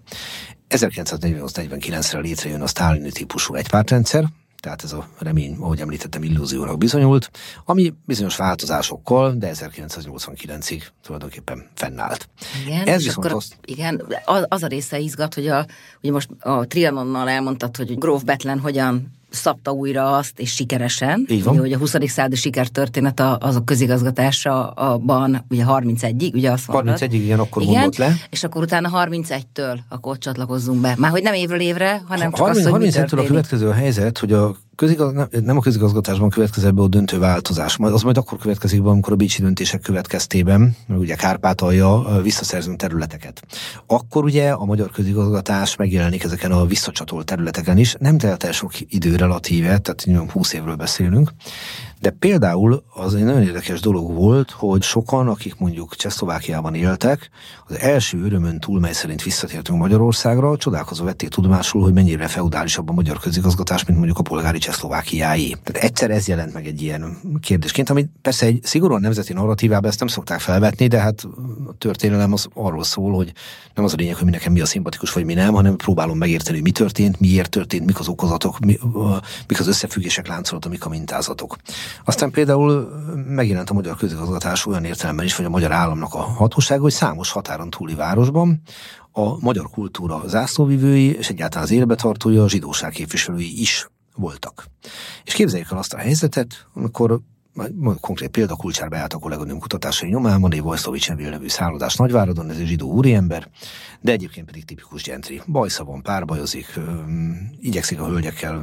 ezerkilencszáznegyvennyolc-negyvenkilencre létrejön a sztálini típusú egypártrendszer, tehát ez a remény, ahogy említettem, illúziónak bizonyult, ami bizonyos változásokkal, de ezerkilencszáznyolcvankilencig tulajdonképpen fennállt. Igen, ez viszont akkor, azt... igen, az a része izgat, hogy a, ugye most a Trianonnal elmondtad, hogy Gróf Bethlen hogyan szabta újra azt, és sikeresen, ugye, hogy a huszadik századi sikertörténet az a közigazgatásban, ugye harmincegyig, ugye azt mondod. harmincegyig, igen, akkor igen, mondott le. És akkor utána harmincegytől akkor csatlakozzunk be. Már hogy nem évről évre, hanem csak harminc, az, hogy harmincegytől a következő a helyzet, hogy a közigaz, nem a közigazgatásban következett be a döntő változás, az majd akkor következik be, amikor a bécsi döntések következtében, mert ugye Kárpátalja visszaszerzünk területeket. Akkor ugye a magyar közigazgatás megjelenik ezeken a visszacsatolt területeken is, nem telt el sok idő relatíve, tehát húsz évről beszélünk, de például az egy nagyon érdekes dolog volt, hogy sokan, akik mondjuk Csehszlovákiában éltek, az első örömön túl, mely szerint visszatértünk Magyarországra, csodálkozva vették tudomásul, hogy mennyire feudálisabb a magyar közigazgatás, mint mondjuk a polgári Csehszlovákiáé. Tehát egyszer ez jelent meg egy ilyen kérdésként, ami persze egy szigorúan nemzeti narratívában ezt nem szokták felvetni, de hát a történelem az arról szól, hogy nem az a lényeg, hogy mi nekem mi a szimpatikus vagy mi nem, hanem próbálom megérteni, hogy mi történt, miért történt, mik az okozatok, mi, mik az összefüggések láncolata, mik a mintázatok. Aztán például megjelent a magyar közigazgatás olyan értelemben is, vagy a magyar államnak a hatósága, hogy számos határon túli városban a magyar kultúra zászlóvivői és egyáltalán az életbetartója, a zsidóság képviselői is voltak. És képzeljük el azt a helyzetet, amikor konkrét példa, Kulcsár beállt a kolléganőm kutatásai nyomán, van egy Vojszlovics nevű szállodás Nagyváradon, ez egy zsidó úriember, de egyébként pedig tipikus gentri. Bajsza van, párbajozik, igyekszik a hölgyekkel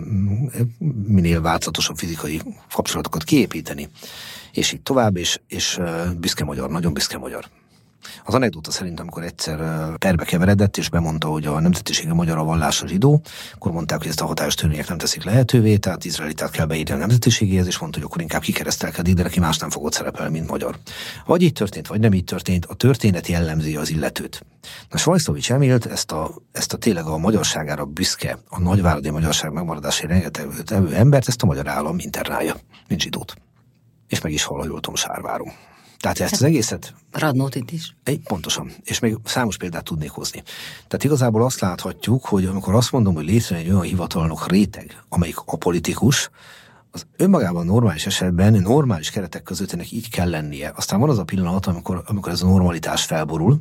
minél változatosabb fizikai kapcsolatokat kiépíteni, és így tovább, és, és büszke magyar, nagyon büszke magyar. Az anekdóta szerint, amikor egyszer perbe keveredett, és bemondta, hogy a nemzetisége magyar, a vallása zsidó, akkor mondták, hogy ezt a hatályos törvények nem teszik lehetővé, tehát izraelitát kell beírni a nemzetiségéhez, és mondta, hogy akkor inkább kikeresztelkedik, de neki más nem fogott szerepelni, mint magyar. Vagy így történt, vagy nem így történt, a történet jellemzi az illetőt. Na, Vojszlovics Emilt ezt a, ezt a tényleg a magyarságára büszke, a nagyváradi magyarság megmaradására rengeteg tevő embert, ezt a magyar állam internálja, mint zsidót. És meg is hal, jól tudom, Sárváron. Tehát ezt az egészet... Radnótit is. Egy, pontosan. És még számos példát tudnék hozni. Tehát igazából azt láthatjuk, hogy amikor azt mondom, hogy létrejön egy olyan hivatalnok réteg, amelyik apolitikus, az önmagában normális esetben, normális keretek között ennek így kell lennie. Aztán van az a pillanat, amikor, amikor ez a normalitás felborul,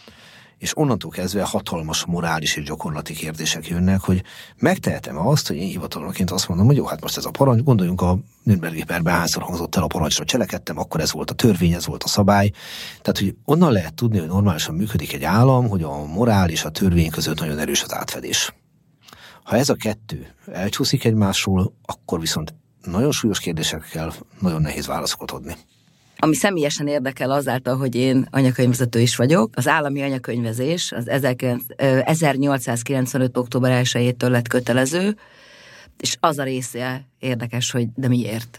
és onnantól kezdve hatalmas morális és gyakorlati kérdések jönnek, hogy megtehetem azt, hogy én hivatalnoként azt mondom, hogy jó, hát most ez a parancs, gondoljunk a Nürnbergi perben hányszor hangzott el a parancsra, cselekedtem, akkor ez volt a törvény, ez volt a szabály. Tehát, hogy onnan lehet tudni, hogy normálisan működik egy állam, hogy a morál és a törvény között nagyon erős az átfedés. Ha ez a kettő elcsúszik egymásról, akkor viszont nagyon súlyos kérdésekkel nagyon nehéz válaszokat adni. Ami személyesen érdekel azáltal, hogy én anyakönyvvezető is vagyok, az állami anyakönyvezés az ezernyolcszázkilencvenöt október elsejétől lett kötelező, és az a része érdekes, hogy de miért?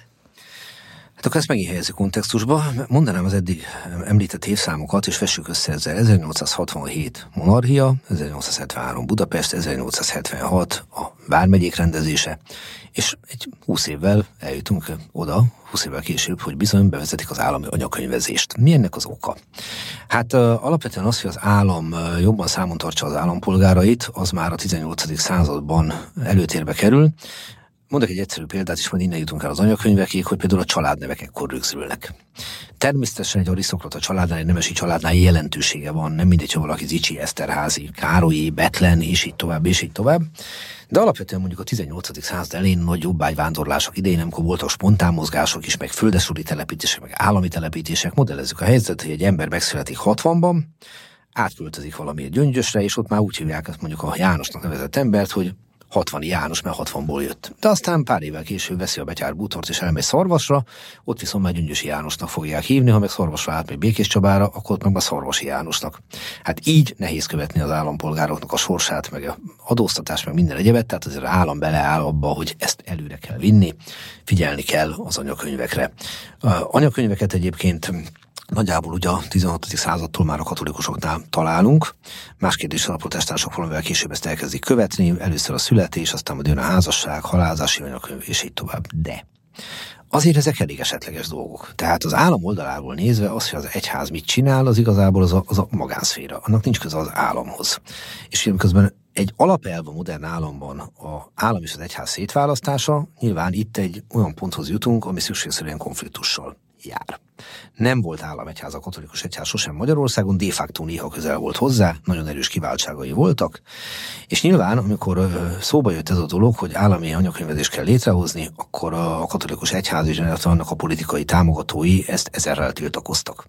Hát akkor ezt megint helyezzük kontextusba. Mondanám az eddig említett évszámokat, és vessük össze ezzel. ezernyolcszázhatvanhét monarchia, ezernyolcszázhetvenhárom Budapest, ezernyolcszázhetvenhat a vármegyék rendezése, és egy húsz évvel eljutunk oda, húsz évvel később, hogy bizony bevezetik az állami anyakönyvezést. Mi ennek az oka? Hát uh, alapvetően az, hogy az állam uh, jobban számon tartsa az állampolgárait, az már a tizennyolcadik században előtérbe kerül. Mondok egy egyszerű példát, és majd innen jutunk el az anyakönyvekig, hogy például a családnevek ekkor rögzülnek. Természetesen egy arisztokrata családnál, egy nemesi családnál jelentősége van, nem mindegy, hogy valaki Zichy, Eszterházy, Károlyi, Bethlen, és így tovább, és így tovább. De alapvetően mondjuk a tizennyolcadik század elején nagy jobbágyvándorlások idején, amikor voltak spontán mozgások is, meg földesúri telepítések, meg állami telepítések, modellezzük a helyzetet, hogy egy ember megszületik hatvanban, átköltözik valamiért Gyöngyösre, és ott már úgy hívják ezt mondjuk a Jánosnak nevezett embert, hogy hatvani János, mert hatvanból jött. De aztán pár évvel később veszi a betyár bútort és elmegy Szarvasra, ott viszont már Gyöngyösi Jánosnak fogják hívni, ha meg Szarvasra átmegy Békés Csabára, akkor ott meg már Szarvasi Jánosnak. Hát így nehéz követni az állampolgároknak a sorsát, meg a adóztatás, meg minden egyebet, tehát azért az állam beleáll abba, hogy ezt előre kell vinni, figyelni kell az anyakönyvekre. A anyakönyveket egyébként nagyjából ugye a tizenhatodik századtól már a katolikusoknál találunk. Más kérdés, a protestánsok valamivel később ezt elkezdik követni, először a születés, aztán majd jön a házasság, halálozási anyakönyv, és így tovább. De azért ezek elég esetleges dolgok. Tehát az állam oldalából nézve az, hogy az egyház mit csinál, az igazából az a, az a magánszféra. Annak nincs köze az államhoz. És miközben egy alapelv a modern államban a állam és az egyház szétválasztása, nyilván itt egy olyan ponthoz jutunk, ami szükségszerűen konfliktussal jár. Nem volt államegyház, a katolikus egyház sosem Magyarországon, de facto néha közel volt hozzá, nagyon erős kiváltságai voltak, és nyilván, amikor szóba jött ez a dolog, hogy állami anyakönyvezést kell létrehozni, akkor a katolikus egyház és annak a politikai támogatói ezt ezerrel tiltakoztak.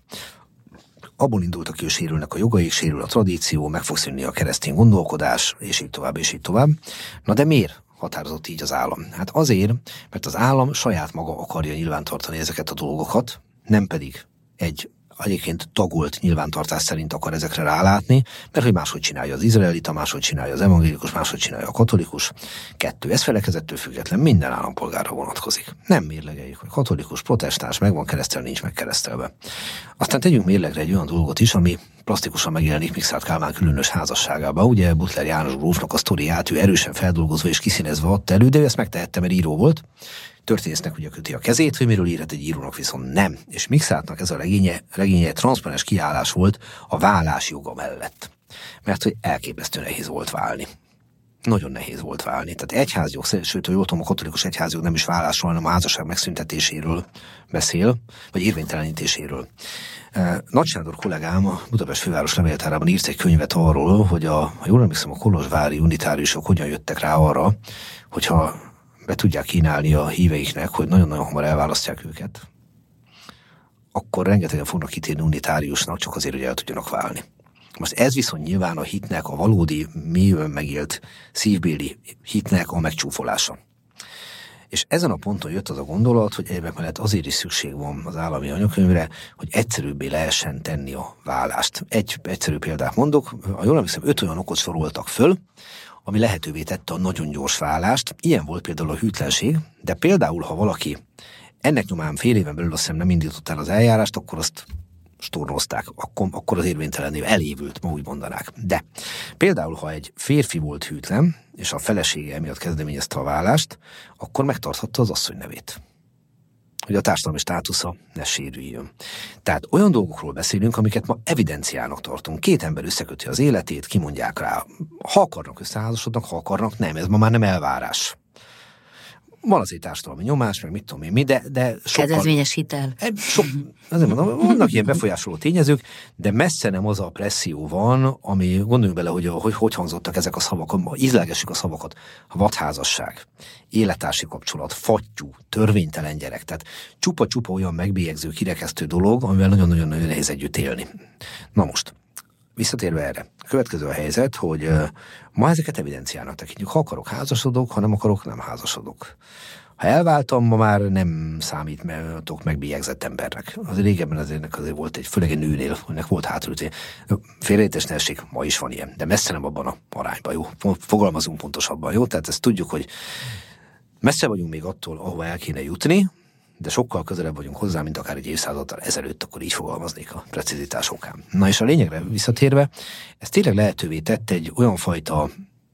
Abból indultak ki, hogy sérülnek a jogaik, sérül a tradíció, meg fog szűnni a keresztény gondolkodás, és így tovább, és így tovább. Na de miért? határozott így az állam? Hát azért, mert az állam saját maga akarja nyilvántartani ezeket a dolgokat, nem pedig egy egyébként tagolt nyilvántartás szerint akar ezekre rálátni, mert hogy máshogy csinálja az izraelita, máshogy csinálja az evangélikus, máshogy csinálja a katolikus. Kettő, ez felekezettől független minden állampolgárra vonatkozik. Nem mérlegeljük, hogy katolikus, protestáns, meg van keresztelve, nincs megkeresztelve. Aztán tegyünk mérlegre egy olyan dolgot is, ami plastikusan megjelenik Mikszáth Kálmán különös házasságában. Ugye Butler János grófnak a sztoriát ő erősen feldolgozva és kiszínezve adta elő, de ő ezt megtehette, mert író volt. Történésznek ugye köti a kezét, hogy miről írhat, egy írónak viszont nem. És Mikszáthnak ez a regénye, regénye transzparens kiállás volt a vállás joga mellett. Mert hogy elképesztő nehéz volt válni. Nagyon nehéz volt válni. Tehát egyházjog, sőt, hogy jól tudom, a katolikus egyházjog nem is vállásról, hanem a házasság megszüntetéséről beszél, vagy érvénytelenítéséről. Nagy Sándor kollégám a Budapest főváros levéltárában írt egy könyvet arról, hogy a, ha jól emlékszem, a kolozsvári unitáriusok hogyan jöttek rá arra, hogyha be tudják kínálni a híveiknek, hogy nagyon-nagyon hamar elválasztják őket, akkor rengetegen fognak kitérni unitáriusnak, csak azért, hogy el tudjanak válni. Most ez viszont nyilván a hitnek, a valódi, mélyben megélt szívbéli hitnek a megcsúfolása. És ezen a ponton jött az a gondolat, hogy egyebek mellett azért is szükség van az állami anyakönyvre, hogy egyszerűbbé lehessen tenni a vállást. Egy egyszerű példát mondok, ha jól emlékszem, öt olyan okot soroltak föl, ami lehetővé tette a nagyon gyors vállást. Ilyen volt például a hűtlenség, de például, ha valaki ennek nyomán fél éven belül azt hiszem nem indított el az eljárást, akkor azt stornozták, akkor, akkor az érvénytelenül elévült, ma úgy mondanák. De például, ha egy férfi volt hűtlen, és a felesége emiatt kezdeményezte a vállást, akkor megtarthatta az asszony nevét, hogy a társadalmi státusza ne sérüljön. Tehát olyan dolgokról beszélünk, amiket ma evidenciának tartunk. Két ember összeköti az életét, kimondják rá. Ha akarnak összeházasodnak, ha akarnak, nem. Ez ma már nem elvárás. Van azért társadalmi nyomás, meg mit tudom én mi, de, de sokkal... Kedvezményes hitel. Sok, azért mondom, vannak ilyen befolyásoló tényezők, de messze nem az a presszió van, ami, gondoljunk bele, hogy, hogy hogy hangzottak ezek a szavak, ízlelgessük a szavakat. A vadházasság, élettársi kapcsolat, fattyú, törvénytelen gyerek, tehát csupa-csupa olyan megbélyegző, kirekesztő dolog, amivel nagyon-nagyon nehéz együtt élni. Na most, visszatérve erre, következő a helyzet, hogy uh, ma ezeket evidenciának tekintjük. Ha akarok, házasodok, ha nem akarok, nem házasodok. Ha elváltam, ma már nem számítok megbélyegzett embernek. Az régebben azért, azért volt egy, főleg egy nőnél, ennek volt hátrülté. Félreértés ne essék, ma is van ilyen, de messze nem abban a arányban, jó? Fogalmazunk pontosabban, jó? Tehát ezt tudjuk, hogy messze vagyunk még attól, ahova el kéne jutni, de sokkal közelebb vagyunk hozzá, mint akár egy évszázaddal ezelőtt, akkor így fogalmaznék a precizitás okán. Na és a lényegre visszatérve, ez tényleg lehetővé tett egy olyan fajta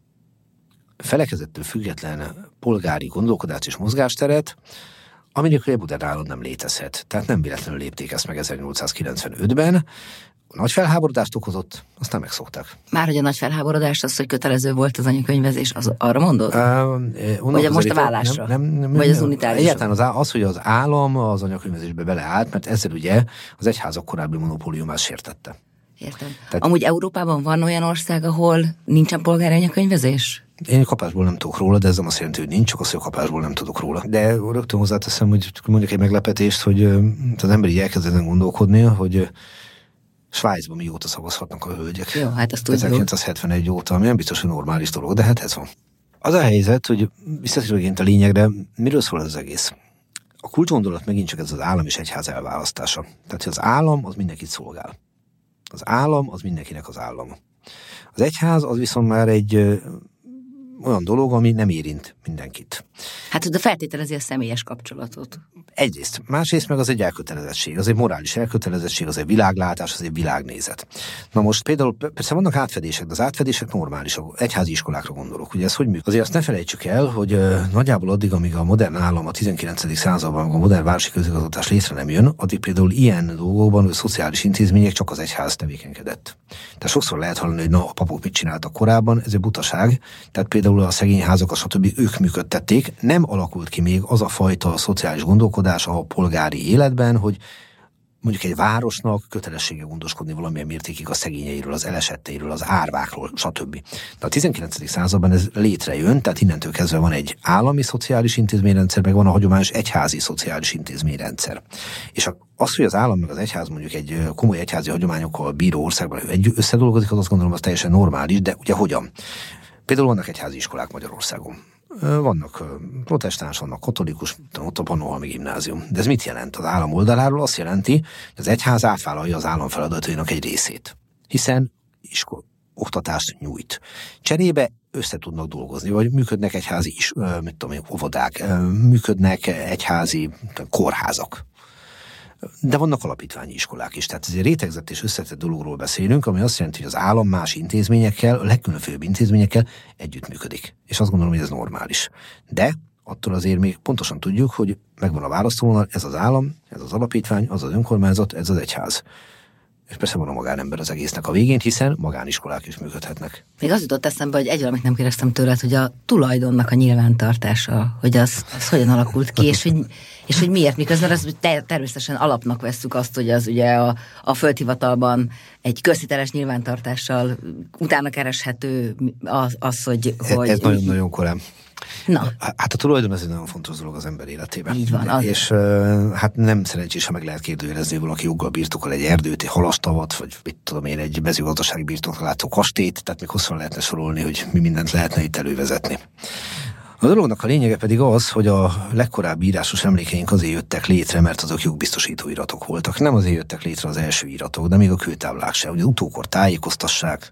felekezettől független polgári gondolkodás és mozgásteret, ami nélkül egy modern állam nem létezhet. Tehát nem véletlenül lépték ezt meg ezernyolcszázkilencvenötben, nagy felháborodást okozott, aztán megszokták. Már hogy a nagy felháborodást, az, hogy kötelező volt az anyakönyvezés, az arra mondod? Uh, Vagy most a vállásra? Nem, nem, nem, Vagy az unitáriusra? Egyáltalán az, az, hogy az állam az anyakönyvezésbe beleállt, mert ezzel ugye az egyházak korábbi monopóliumát sértette. Értem. Tehát, amúgy Európában van olyan ország, ahol nincsen polgári anyakönyvezés? Én kapásból nem tudok róla, de ez nem azt jelenti, hogy nincs, csak az, hogy kapásból nem tudok róla. De rögtön hozzáteszem, hogy mondjuk egy meglepetést, hogy az ember így elkezdett gondolkodni, hogy Svájcban mióta szavazhatnak a hölgyek. Jó, hát azt tudjuk. ezerkilencszázhetvenegy óta, ami nem biztos, hogy normális dolog, de hát ez van. Az a helyzet, hogy visszatérőként a lényegre, miről szól az egész? A kulcsgondolat megint csak ez az állam és egyház elválasztása. Tehát, hogy az állam az mindenkit szolgál. Az állam az mindenkinek az állama. Az egyház az viszont már egy ö, olyan dolog, ami nem érint mindenkit. Hát, de feltételezi a személyes kapcsolatot. Egyrészt. Másrészt meg az egy elkötelezettség, az egy morális elkötelezettség, az egy világlátás, az egy világnézet. Na most például persze vannak átfedések, de az átfedések normálisak. Egyházi iskolákra gondolok. Ugye ez hogy működik? Azért azt ne felejtsük el, hogy uh, nagyjából addig, amíg a modern állam a tizenkilencedik században, a modern városi közigazgatás létre nem jön, addig például ilyen dolgokban, hogy szociális intézmények csak az egyház tevékenykedett. Tehát sokszor lehet hallani, hogy na, a papok mit csináltak korábban, ez egy butaság. Tehát például a szegényházak, stb. Ők működtették. Nem alakult ki még az a fajta szociális gondolkodás a polgári életben, hogy mondjuk egy városnak kötelessége gondoskodni valamilyen mértékig a szegényeiről, az elesetteiről, az árvákról, stb. De a tizenkilencedik században ez létrejön, tehát innentől kezdve van egy állami szociális intézményrendszer, meg van a hagyományos egyházi szociális intézményrendszer. És az, hogy az állam meg az egyház mondjuk egy komoly egyházi hagyományokkal bíró országban egy összedolgozik, az azt gondolom, az teljesen normális, de ugye hogyan? Például vannak egyházi iskolák Magyarországon. Vannak protestáns, vannak katolikus, ott a Pannonhalmi Gimnázium. De ez mit jelent? Az állam oldaláról azt jelenti, hogy az egyház átvállalja az állam feladatainak egy részét. Hiszen iskol, oktatást nyújt. Cserébe össze tudnak dolgozni, vagy működnek egyházi is, mit tudom én, óvodák, működnek egyházi kórházak. De vannak alapítványi iskolák is. Tehát ez egy rétegzett és összetett dologról beszélünk, ami azt jelenti, hogy az állam más intézményekkel, a legkülönfélebb intézményekkel együttműködik. És azt gondolom, hogy ez normális. De attól azért még pontosan tudjuk, hogy megvan a választóvonal, ez az állam, ez az alapítvány, az az önkormányzat, ez az egyház. És persze van a magánember az egésznek a végén, hiszen magániskolák is működhetnek. Még az jutott eszembe, hogy egy valamit nem kérdeztem tőled, hogy a tulajdonnak a nyilvántartása, hogy az, az hogyan alakult ki, és hogy, és hogy miért, miközben az természetesen alapnak vesszük azt, hogy az ugye a, a földhivatalban egy közhiteles nyilvántartással utána kereshető az, az hogy... hogy ez nagyon-nagyon korán. Na. Hát a tulajdon ez egy nagyon fontos dolog az ember életében. Így van. Az... És hát nem szerencsés, ha meg lehet kérdőjelezni, valaki joggal birtokol egy erdőt, egy halastavat, vagy mit tudom én, egy mezőgazdasági birtokra látszó kastélyt, tehát még hosszan lehetne sorolni, hogy mi mindent lehetne itt elővezetni. A dolognak a lényege pedig az, hogy a legkorábbi írásos emlékeink azért jöttek létre, mert azok jogbiztosító iratok voltak. Nem azért jöttek létre az első iratok, de még a kőtáblák sem, hogy az utókor tájékoztassák,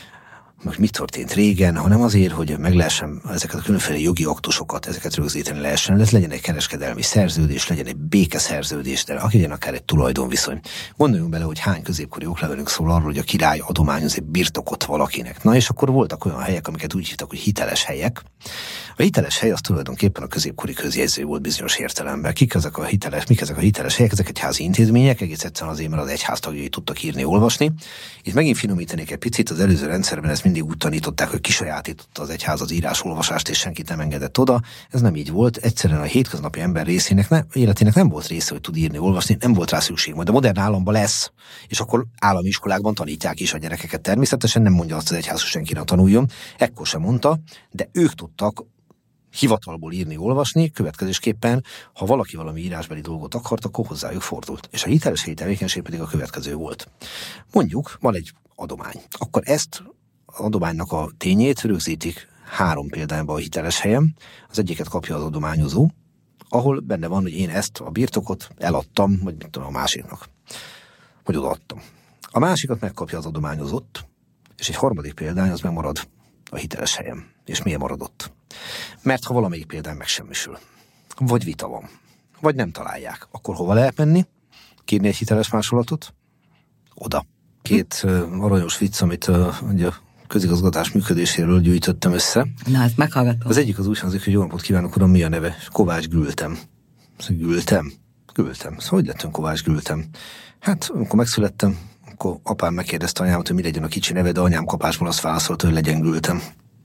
most mit történt régen, hanem azért, hogy meg lehessen ezeket a különféle jogi aktusokat, ezeket rögzíteni lehessen, ez legyen egy kereskedelmi szerződés, legyen egy békeszerződés, de legyen akár egy tulajdonviszony. Gondoljunk bele, hogy hány középkori oklevelünk szól arról, hogy a király adományoz egy birtokot valakinek. Na és akkor voltak olyan helyek, amiket úgy hívtak, hogy hiteles helyek. A hiteles hely az tulajdonképpen a középkori közjegyző volt bizonyos értelemben. Kik ezek a hiteles, mik ezek a hiteles helyek? Ezek egyházi intézmények, egész egyszerűen azért, mert az egyház tagjai tudtak írni, olvasni. Itt megint finomítanék egy picit, az előző rendszerben ezt mindig úgy tanították, hogy kisajátította az egyház az írás-olvasást, és senkit nem engedett oda. Ez nem így volt. Egyszerűen a hétköznapi ember részének, ne, életének nem volt része, hogy tud írni, olvasni, nem volt rá szükség. Majd a modern államban lesz, és akkor állami iskolákban tanítják is a gyerekeket. Természetesen nem mondja azt az egyház, hogy senki ne tanuljon. Ekkor sem mondta, de ők tudtak hivatalból írni, olvasni, következésképpen, ha valaki valami írásbeli dolgot akart, akkor hozzájuk fordult. És a hiteles helyi tevékenység pedig a következő volt. Mondjuk, van egy adomány. Akkor ezt az adománynak a tényét rögzítik három példányban a hiteles helyen. Az egyiket kapja az adományozó, ahol benne van, hogy én ezt a birtokot eladtam, vagy mit tudom, a másiknak. Vagy odaadtam. A másikat megkapja az adományozott, és egy harmadik példány az megmarad a hiteles helyen. És miért maradott? Mert ha valamelyik példány megsemmisül, vagy vita van, vagy nem találják, akkor hova lehet menni? Kérni egy hiteles másolatot? Oda. Két uh, aranyos vicc, amit uh, ugye a közigazgatás működéséről gyűjtöttem össze. Na, ezt meghallgatom. Az egyik az úgy hangzik, hogy jó napot kívánok, uram, mi a neve? Kovács Gültem. Gültem? Gültem. Szóval hogy lettem Kovács Gültem? Hát, amikor megszülettem, akkor apám megkérdezte anyámat, hogy mi legyen a kicsi neve, de anyám kapásból azt válaszolta, hogy legyen Gültem.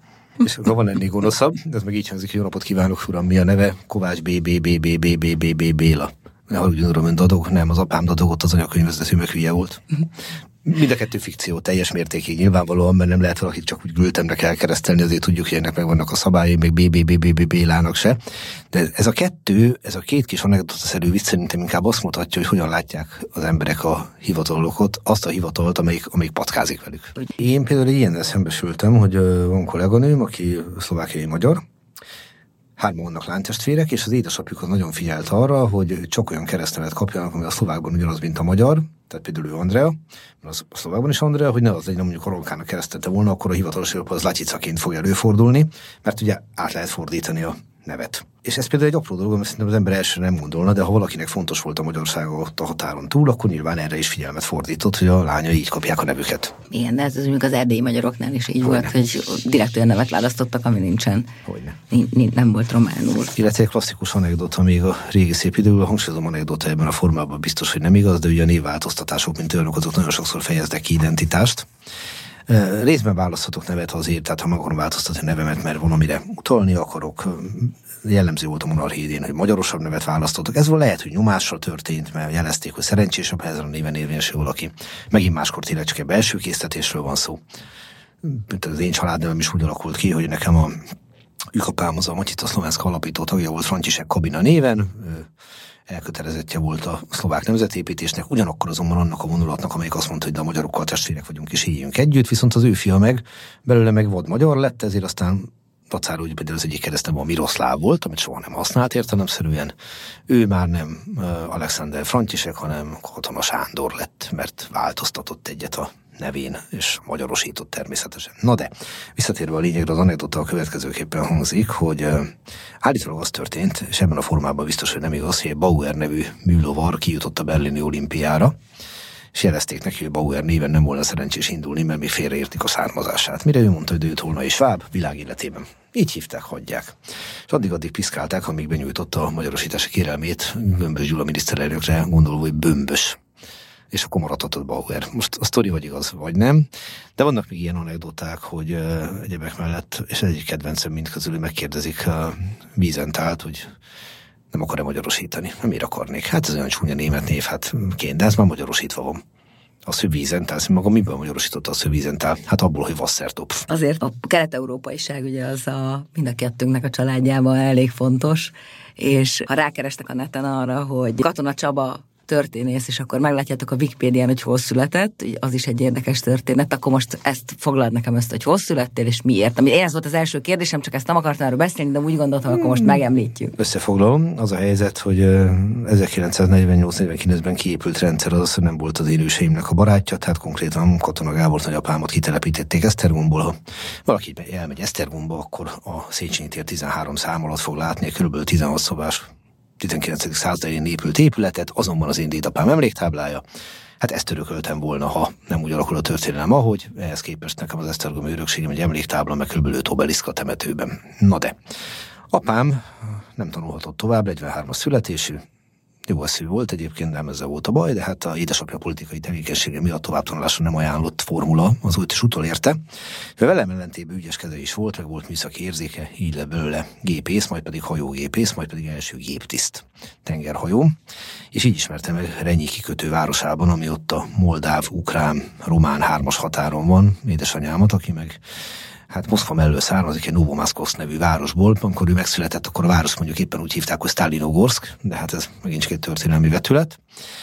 És akkor van ennél gonoszabb, de ez meg így hangzik, hogy jó napot kívánok, uram, mi a neve? Kovács B B B B B B B B Béla. Hogy uram, ön dadog? Nem, az apám dadogott, az anyakönyvvezető meg hülye volt. Mind a kettő fikció, teljes mértékig nyilvánvalóan, mert nem lehet valakit csak úgy Gültemre kell keresztelni, azért tudjuk, hogy ennek megvannak a szabályai, meg B B B B B Bélának se. De ez a kettő, ez a két kis anekdotaszerű vicc szerintem inkább azt mutatja, hogy hogyan látják az emberek a hivatalokat, azt a hivatalt, amelyik, amelyik patkázik velük. Én például ilyennel szembesültem, hogy van kolléganőm, aki szlovákiai magyar, hárman vannak lánytestvérek, és az édesapjuk az nagyon figyelt arra, hogy csak olyan keresztnevet kapjanak, ami a szlovákban ugyanaz, mint a magyar, tehát például ő Andrea, mert a szlovákban is Andrea, hogy ne az legyen, mondjuk Aronkának keresztelte volna, akkor a hivatalos Európa az Lacyicaként fog előfordulni, mert ugye át lehet fordítani a nevet. És ez például egy apró dolog, mert szerintem az ember elsőre nem gondolna, de ha valakinek fontos volt a magyarsága ott a határon túl, akkor nyilván erre is figyelmet fordított, hogy a lányai így kapják a nevüket. Igen, de ez mondjuk az erdélyi magyaroknál is így Hogyne. volt, hogy direkt olyan nevet választottak, ami nincsen. Hogyne. N- nem volt románul. Illetve egy klasszikus anekdota még a régi szép időből, hangsúlyozom anekdota ebben a formában biztos, hogy nem igaz, de ugye a névváltoztatások, mint olyanok, azok nagyon sokszor fejeznek ki identitást. Részben választhatok nevet azért, tehát ha meg akarom változtatni nevemet, mert valamire utalni akarok. Jellemző volt a monarchia idén, hogy magyarosabb nevet választottak. Ez lehet, hogy nyomással történt, mert jelezték, hogy szerencsésebb, ha ezen a néven érvényesül valaki. Megint máskor tényleg csak egy belső késztetésről van szó. Az én családnevem is úgy alakult ki, hogy nekem a ükapám az a Matica Szlovenszka alapító tagja volt, František Kabina néven, elkötelezettje volt a szlovák nemzetépítésnek, ugyanakkor azonban annak a vonulatnak, amelyik azt mondta, hogy de a magyarokkal testvérek vagyunk és éljünk együtt, viszont az ő fia meg belőle meg vad magyar lett, ezért aztán dacára, hogy például az egyik keresztneve a Miroszláv volt, amit soha nem használt értelemszerűen. Ő már nem Alexander František, hanem Katona Sándor lett, mert változtatott egyet a nevén, és magyarosított természetesen. Na de, visszatérve a lényegre, az anekdota a következőképpen hangzik, hogy uh, állítólag az történt, és ebben a formában biztos, hogy nem igaz, hogy Bauer nevű műlovar kijutott a berlini olimpiára, és jelezték neki, hogy Bauer néven nem volna szerencsés indulni, mert még félreértik a származását. Mire ő mondta, hogy ő tolnai sváb világéletében. Így hívták, hagyják. És addig-addig piszkálták, amíg benyújtotta a magyarosítási kérelmét Gömbös Gyula miniszterelnökre, gondolva, hogy bömbös. És akkor maradhatott Bauer. Most a sztori vagy igaz, vagy nem, de vannak még ilyen anekdoták, hogy uh, egyebek mellett, és egyik kedvencem mindközül megkérdezik uh, Wiesenthalt, hogy nem akar-e magyarosítani. Nem miért akarnék? Hát ez olyan csúnya német név, hát kéne, de ez már magyarosítva van. Az, hogy Wiesenthal, maga miből magyarosította az, hogy Wiesenthal? Hát abból, hogy Wassertopf. Azért a kelet-európaiság ugye az a mind a kettőnknek a családjában elég fontos, és ha rákerestek a neten arra, hogy Katona Csaba történész, és akkor meglátjátok a Wikipédián, hogy hol született, az is egy érdekes történet, akkor most ezt foglald nekem ezt, hogy hol születtél, és miért. Ami én ez volt az első kérdésem, csak ezt nem akartam erről beszélni, de úgy gondoltam, hmm. akkor most megemlítjük. Összefoglalom, az a helyzet, hogy ezerkilencszáznegyvennyolc negyvenkilencben kiépült rendszer az, hogy nem volt az én őseimnek a barátja, tehát konkrétan Katona Gábor nagyapámot kitelepítették Esztergomból. Ha valaki elmegy Esztergomba, akkor a Széchenyi tér tizenhárom szám alatt fog látni kb. tizenhat szobás tizenkilencedik században épült épületet, azonban az én dédapám emléktáblája. Hát ezt örököltem volna, ha nem úgy alakul a történelem, ahogy. Ehhez képest nekem az esztergomi örökségem egy emléktábla, meg kb. öt obeliszk a temetőben. Na de, apám nem tanulhatott tovább, negyvenhármas születésű, jó eszű volt egyébként, nem ezzel volt a baj, de hát a édesapja politikai tevékenysége miatt továbbtanulásra nem ajánlott formula, az úgy is utolérte. Velem ellentétben ügyeskedő is volt, meg volt műszaki érzéke, így lett belőle gépész, majd pedig hajógépész, majd pedig első géptiszt, tengerhajó, és így ismertem meg Renyi kikötő városában, ami ott a moldáv, ukrán, román hármas határon van, édesanyámat, aki meg hát Moszkva mellől származik egy Novomaszkovszk nevű városból. Amikor ő megszületett, akkor a város mondjuk éppen úgy hívták, hogy Sztálinogorszk, de hát ez megint csak egy történelmi vetület.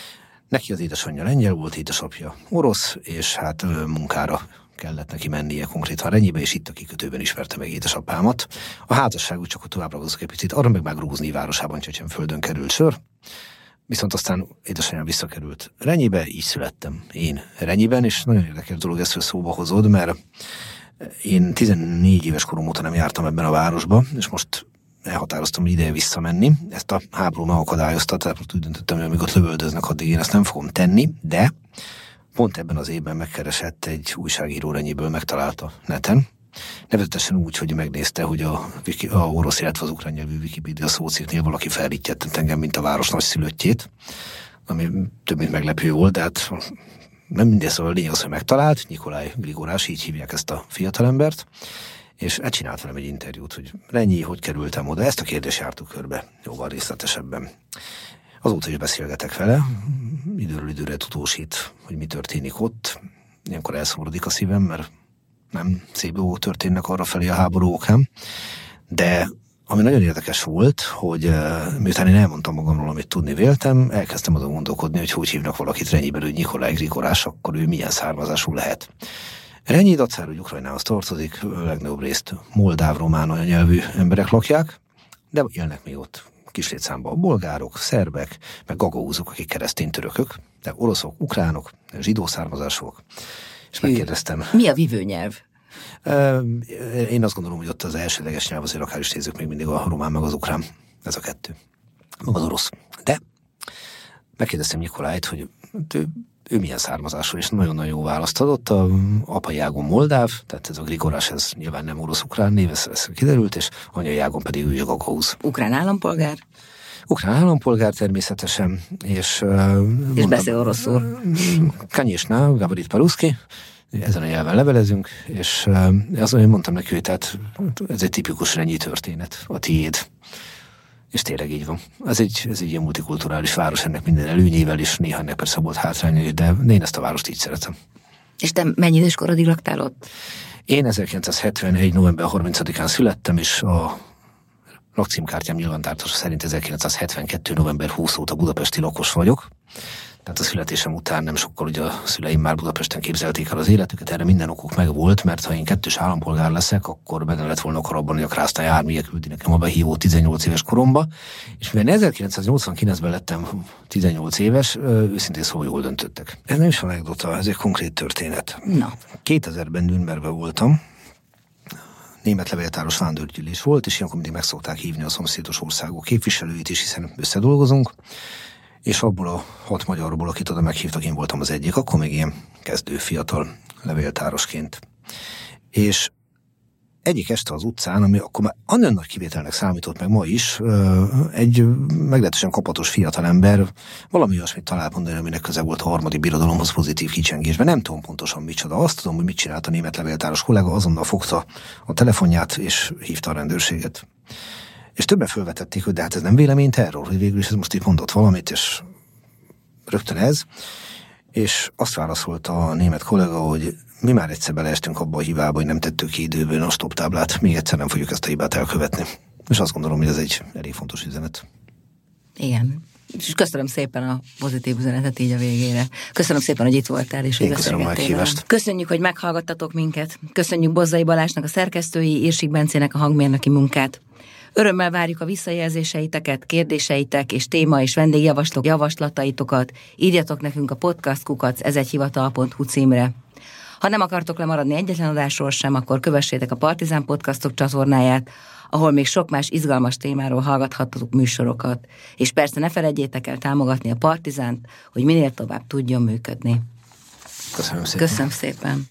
Neki az édesanyja lengyel volt, édesapja orosz, és hát munkára kellett neki mennie konkrétan Renyibe, és itt a kikötőben ismerte meg édesapámat. A házasságuk csak tovább ragaszok egy picit, arra meg már Grúzni városában Csecsenföldön került sor. Viszont aztán édesanyám visszakerült Renyibe, így születtem én Renyiben, és nagyon érdekes dolog ezt, hogy szóba hozod, mert én tizennégy éves korom óta nem jártam ebben a városba, és most elhatároztam, hogy ideje visszamenni. Ezt a háború megakadályozta, tehát úgy döntöttem, hogy amíg ott lövöldöznek, addig én ezt nem fogom tenni, de pont ebben az évben megkeresett egy újságíró Renyiből, megtalálta neten. Nevezetesen úgy, hogy megnézte, hogy a, a orosz, illetve az ukrán nyelvű Wikipédia szócikknél valaki felrítjett engem, mint a város nagyszülöttjét, ami több mint meglepő volt, de hát nem mindez, szóval a lényeg az, hogy megtalált, Nikolaj Grigorás, így hívják ezt a fiatalembert, és elcsinált velem egy interjút, hogy Renyi, hogy kerültem oda, ezt a kérdést jártuk körbe jóval részletesebben. Azóta is beszélgetek vele, időről időre tudósít, hogy mi történik ott. Ilyenkor elszomorodik a szívem, mert nem szép dolgok történnek arra felé a háború okán, de ami nagyon érdekes volt, hogy uh, miután én elmondtam magamról, amit tudni véltem, elkezdtem azon gondolkodni, hogy hogy hívnak valakit Renyiből, hogy Nikolaj Grigorás, akkor ő milyen származású lehet. Renyi dacára, hogy Ukrajnához tartozik, legnagyobb részt moldáv, román nyelvű emberek lakják, de élnek még ott kis létszámban a bolgárok, szerbek, meg gagauzok, akik keresztény törökök, de oroszok, ukránok, zsidó származásúak. És megkérdeztem. Mi a vívőnyelv? Én azt gondolom, hogy ott az elsődleges nyelv, azért akár is nézzük még mindig a román meg az ukrán. Ez a kettő. Meg az orosz. De megkérdeztem Nikolájt, hogy ő, ő milyen származású, és nagyon-nagyon jó választ adott. A apai ágon moldáv, tehát ez a Grigorás, ez nyilván nem orosz-ukrán név, ez, ez kiderült, és anyai ágon pedig ő a gagauz. Ukrán állampolgár? Ukrán állampolgár természetesen, és... És mondtam, beszél oroszul. Kanyesna, Gaborit Paruszki, ezen a nyelven levelezünk, és azon én mondtam neki, hogy tehát ez egy tipikus Renyi történet, a tiéd. És tényleg így van. Ez egy, ez egy ilyen multikulturális város, ennek minden előnyével, és néha ennek persze volt hátrányai, de én ezt a várost így szeretem. És te mennyi idős korodig laktál ott? Én ezerkilencszázhetvenegy. november harmincadikán születtem, és a lakcímkártyám nyilvántartása szerint ezerkilencszázhetvenkettő. november huszadika óta budapesti lakos vagyok. Tehát a születésem után nem sokkal ugye a szüleim már Budapesten képzelték el az életüket, erre minden okuk megvolt, mert ha én kettős állampolgár leszek, akkor benne lett volna abban, hogy a Krásznál járműje küldi nekem a behívó tizennyolc éves koromba, és mivel ezerkilencszáznyolcvankilencben lettem tizennyolc éves, őszintén szóval jól döntöttek. Ez nem is anekdota, ez egy konkrét történet. Na. kétezerben Nürnbergben voltam, német levéltáros vándorgyűlés volt, és ilyenkor mindig meg szokták hívni a szomszédos országok képviselőit is, hiszen összedolgozunk, és abból a hat magyarból, akit oda meghívtak, én voltam az egyik, akkor még ilyen kezdő fiatal levéltárosként. És egyik este az utcán, ami akkor már annyi nagy kivételnek számított meg ma is, egy meglehetősen kapatos fiatalember valami olyasmit talált mondani, aminek köze volt a harmadik birodalomhoz pozitív kicsengésben. Nem tudom pontosan micsoda. Azt tudom, hogy mit csinált a német levéltáros kollega, azonnal fogta a telefonját és hívta a rendőrséget. És többen felvetették, hogy de hát ez nem véleményterror, hogy végül is ez most itt mondott valamit, és rögtön ez. És azt válaszolta a német kollega, hogy mi már egyszer beleestünk abba a hibába, hogy nem tettük ki időből a stop táblát, még egyszer nem fogjuk ezt a hibát elkövetni. És azt gondolom, hogy ez egy elég fontos üzenet. Igen. És köszönöm szépen a pozitív üzenetet így a végére. Köszönöm szépen, hogy itt voltál, és én köszönöm a meghívást. Köszönjük, hogy meghallgattatok minket. Köszönjük Bozzai Balázsnak a szerkesztői, Irsik Bencének a hangmérnöki munkát. Örömmel várjuk a visszajelzéseiteket, kérdéseitek és téma és vendégjavaslók javaslataitokat. Írjatok nekünk a podcast kukac ezegyhivatal pont hu címre. Ha nem akartok lemaradni egyetlen adásról sem, akkor kövessétek a Partizán Podcastok csatornáját, ahol még sok más izgalmas témáról hallgathattatok műsorokat. És persze ne feledjétek el támogatni a Partizánt, hogy minél tovább tudjon működni. Köszönöm szépen. Köszönöm szépen.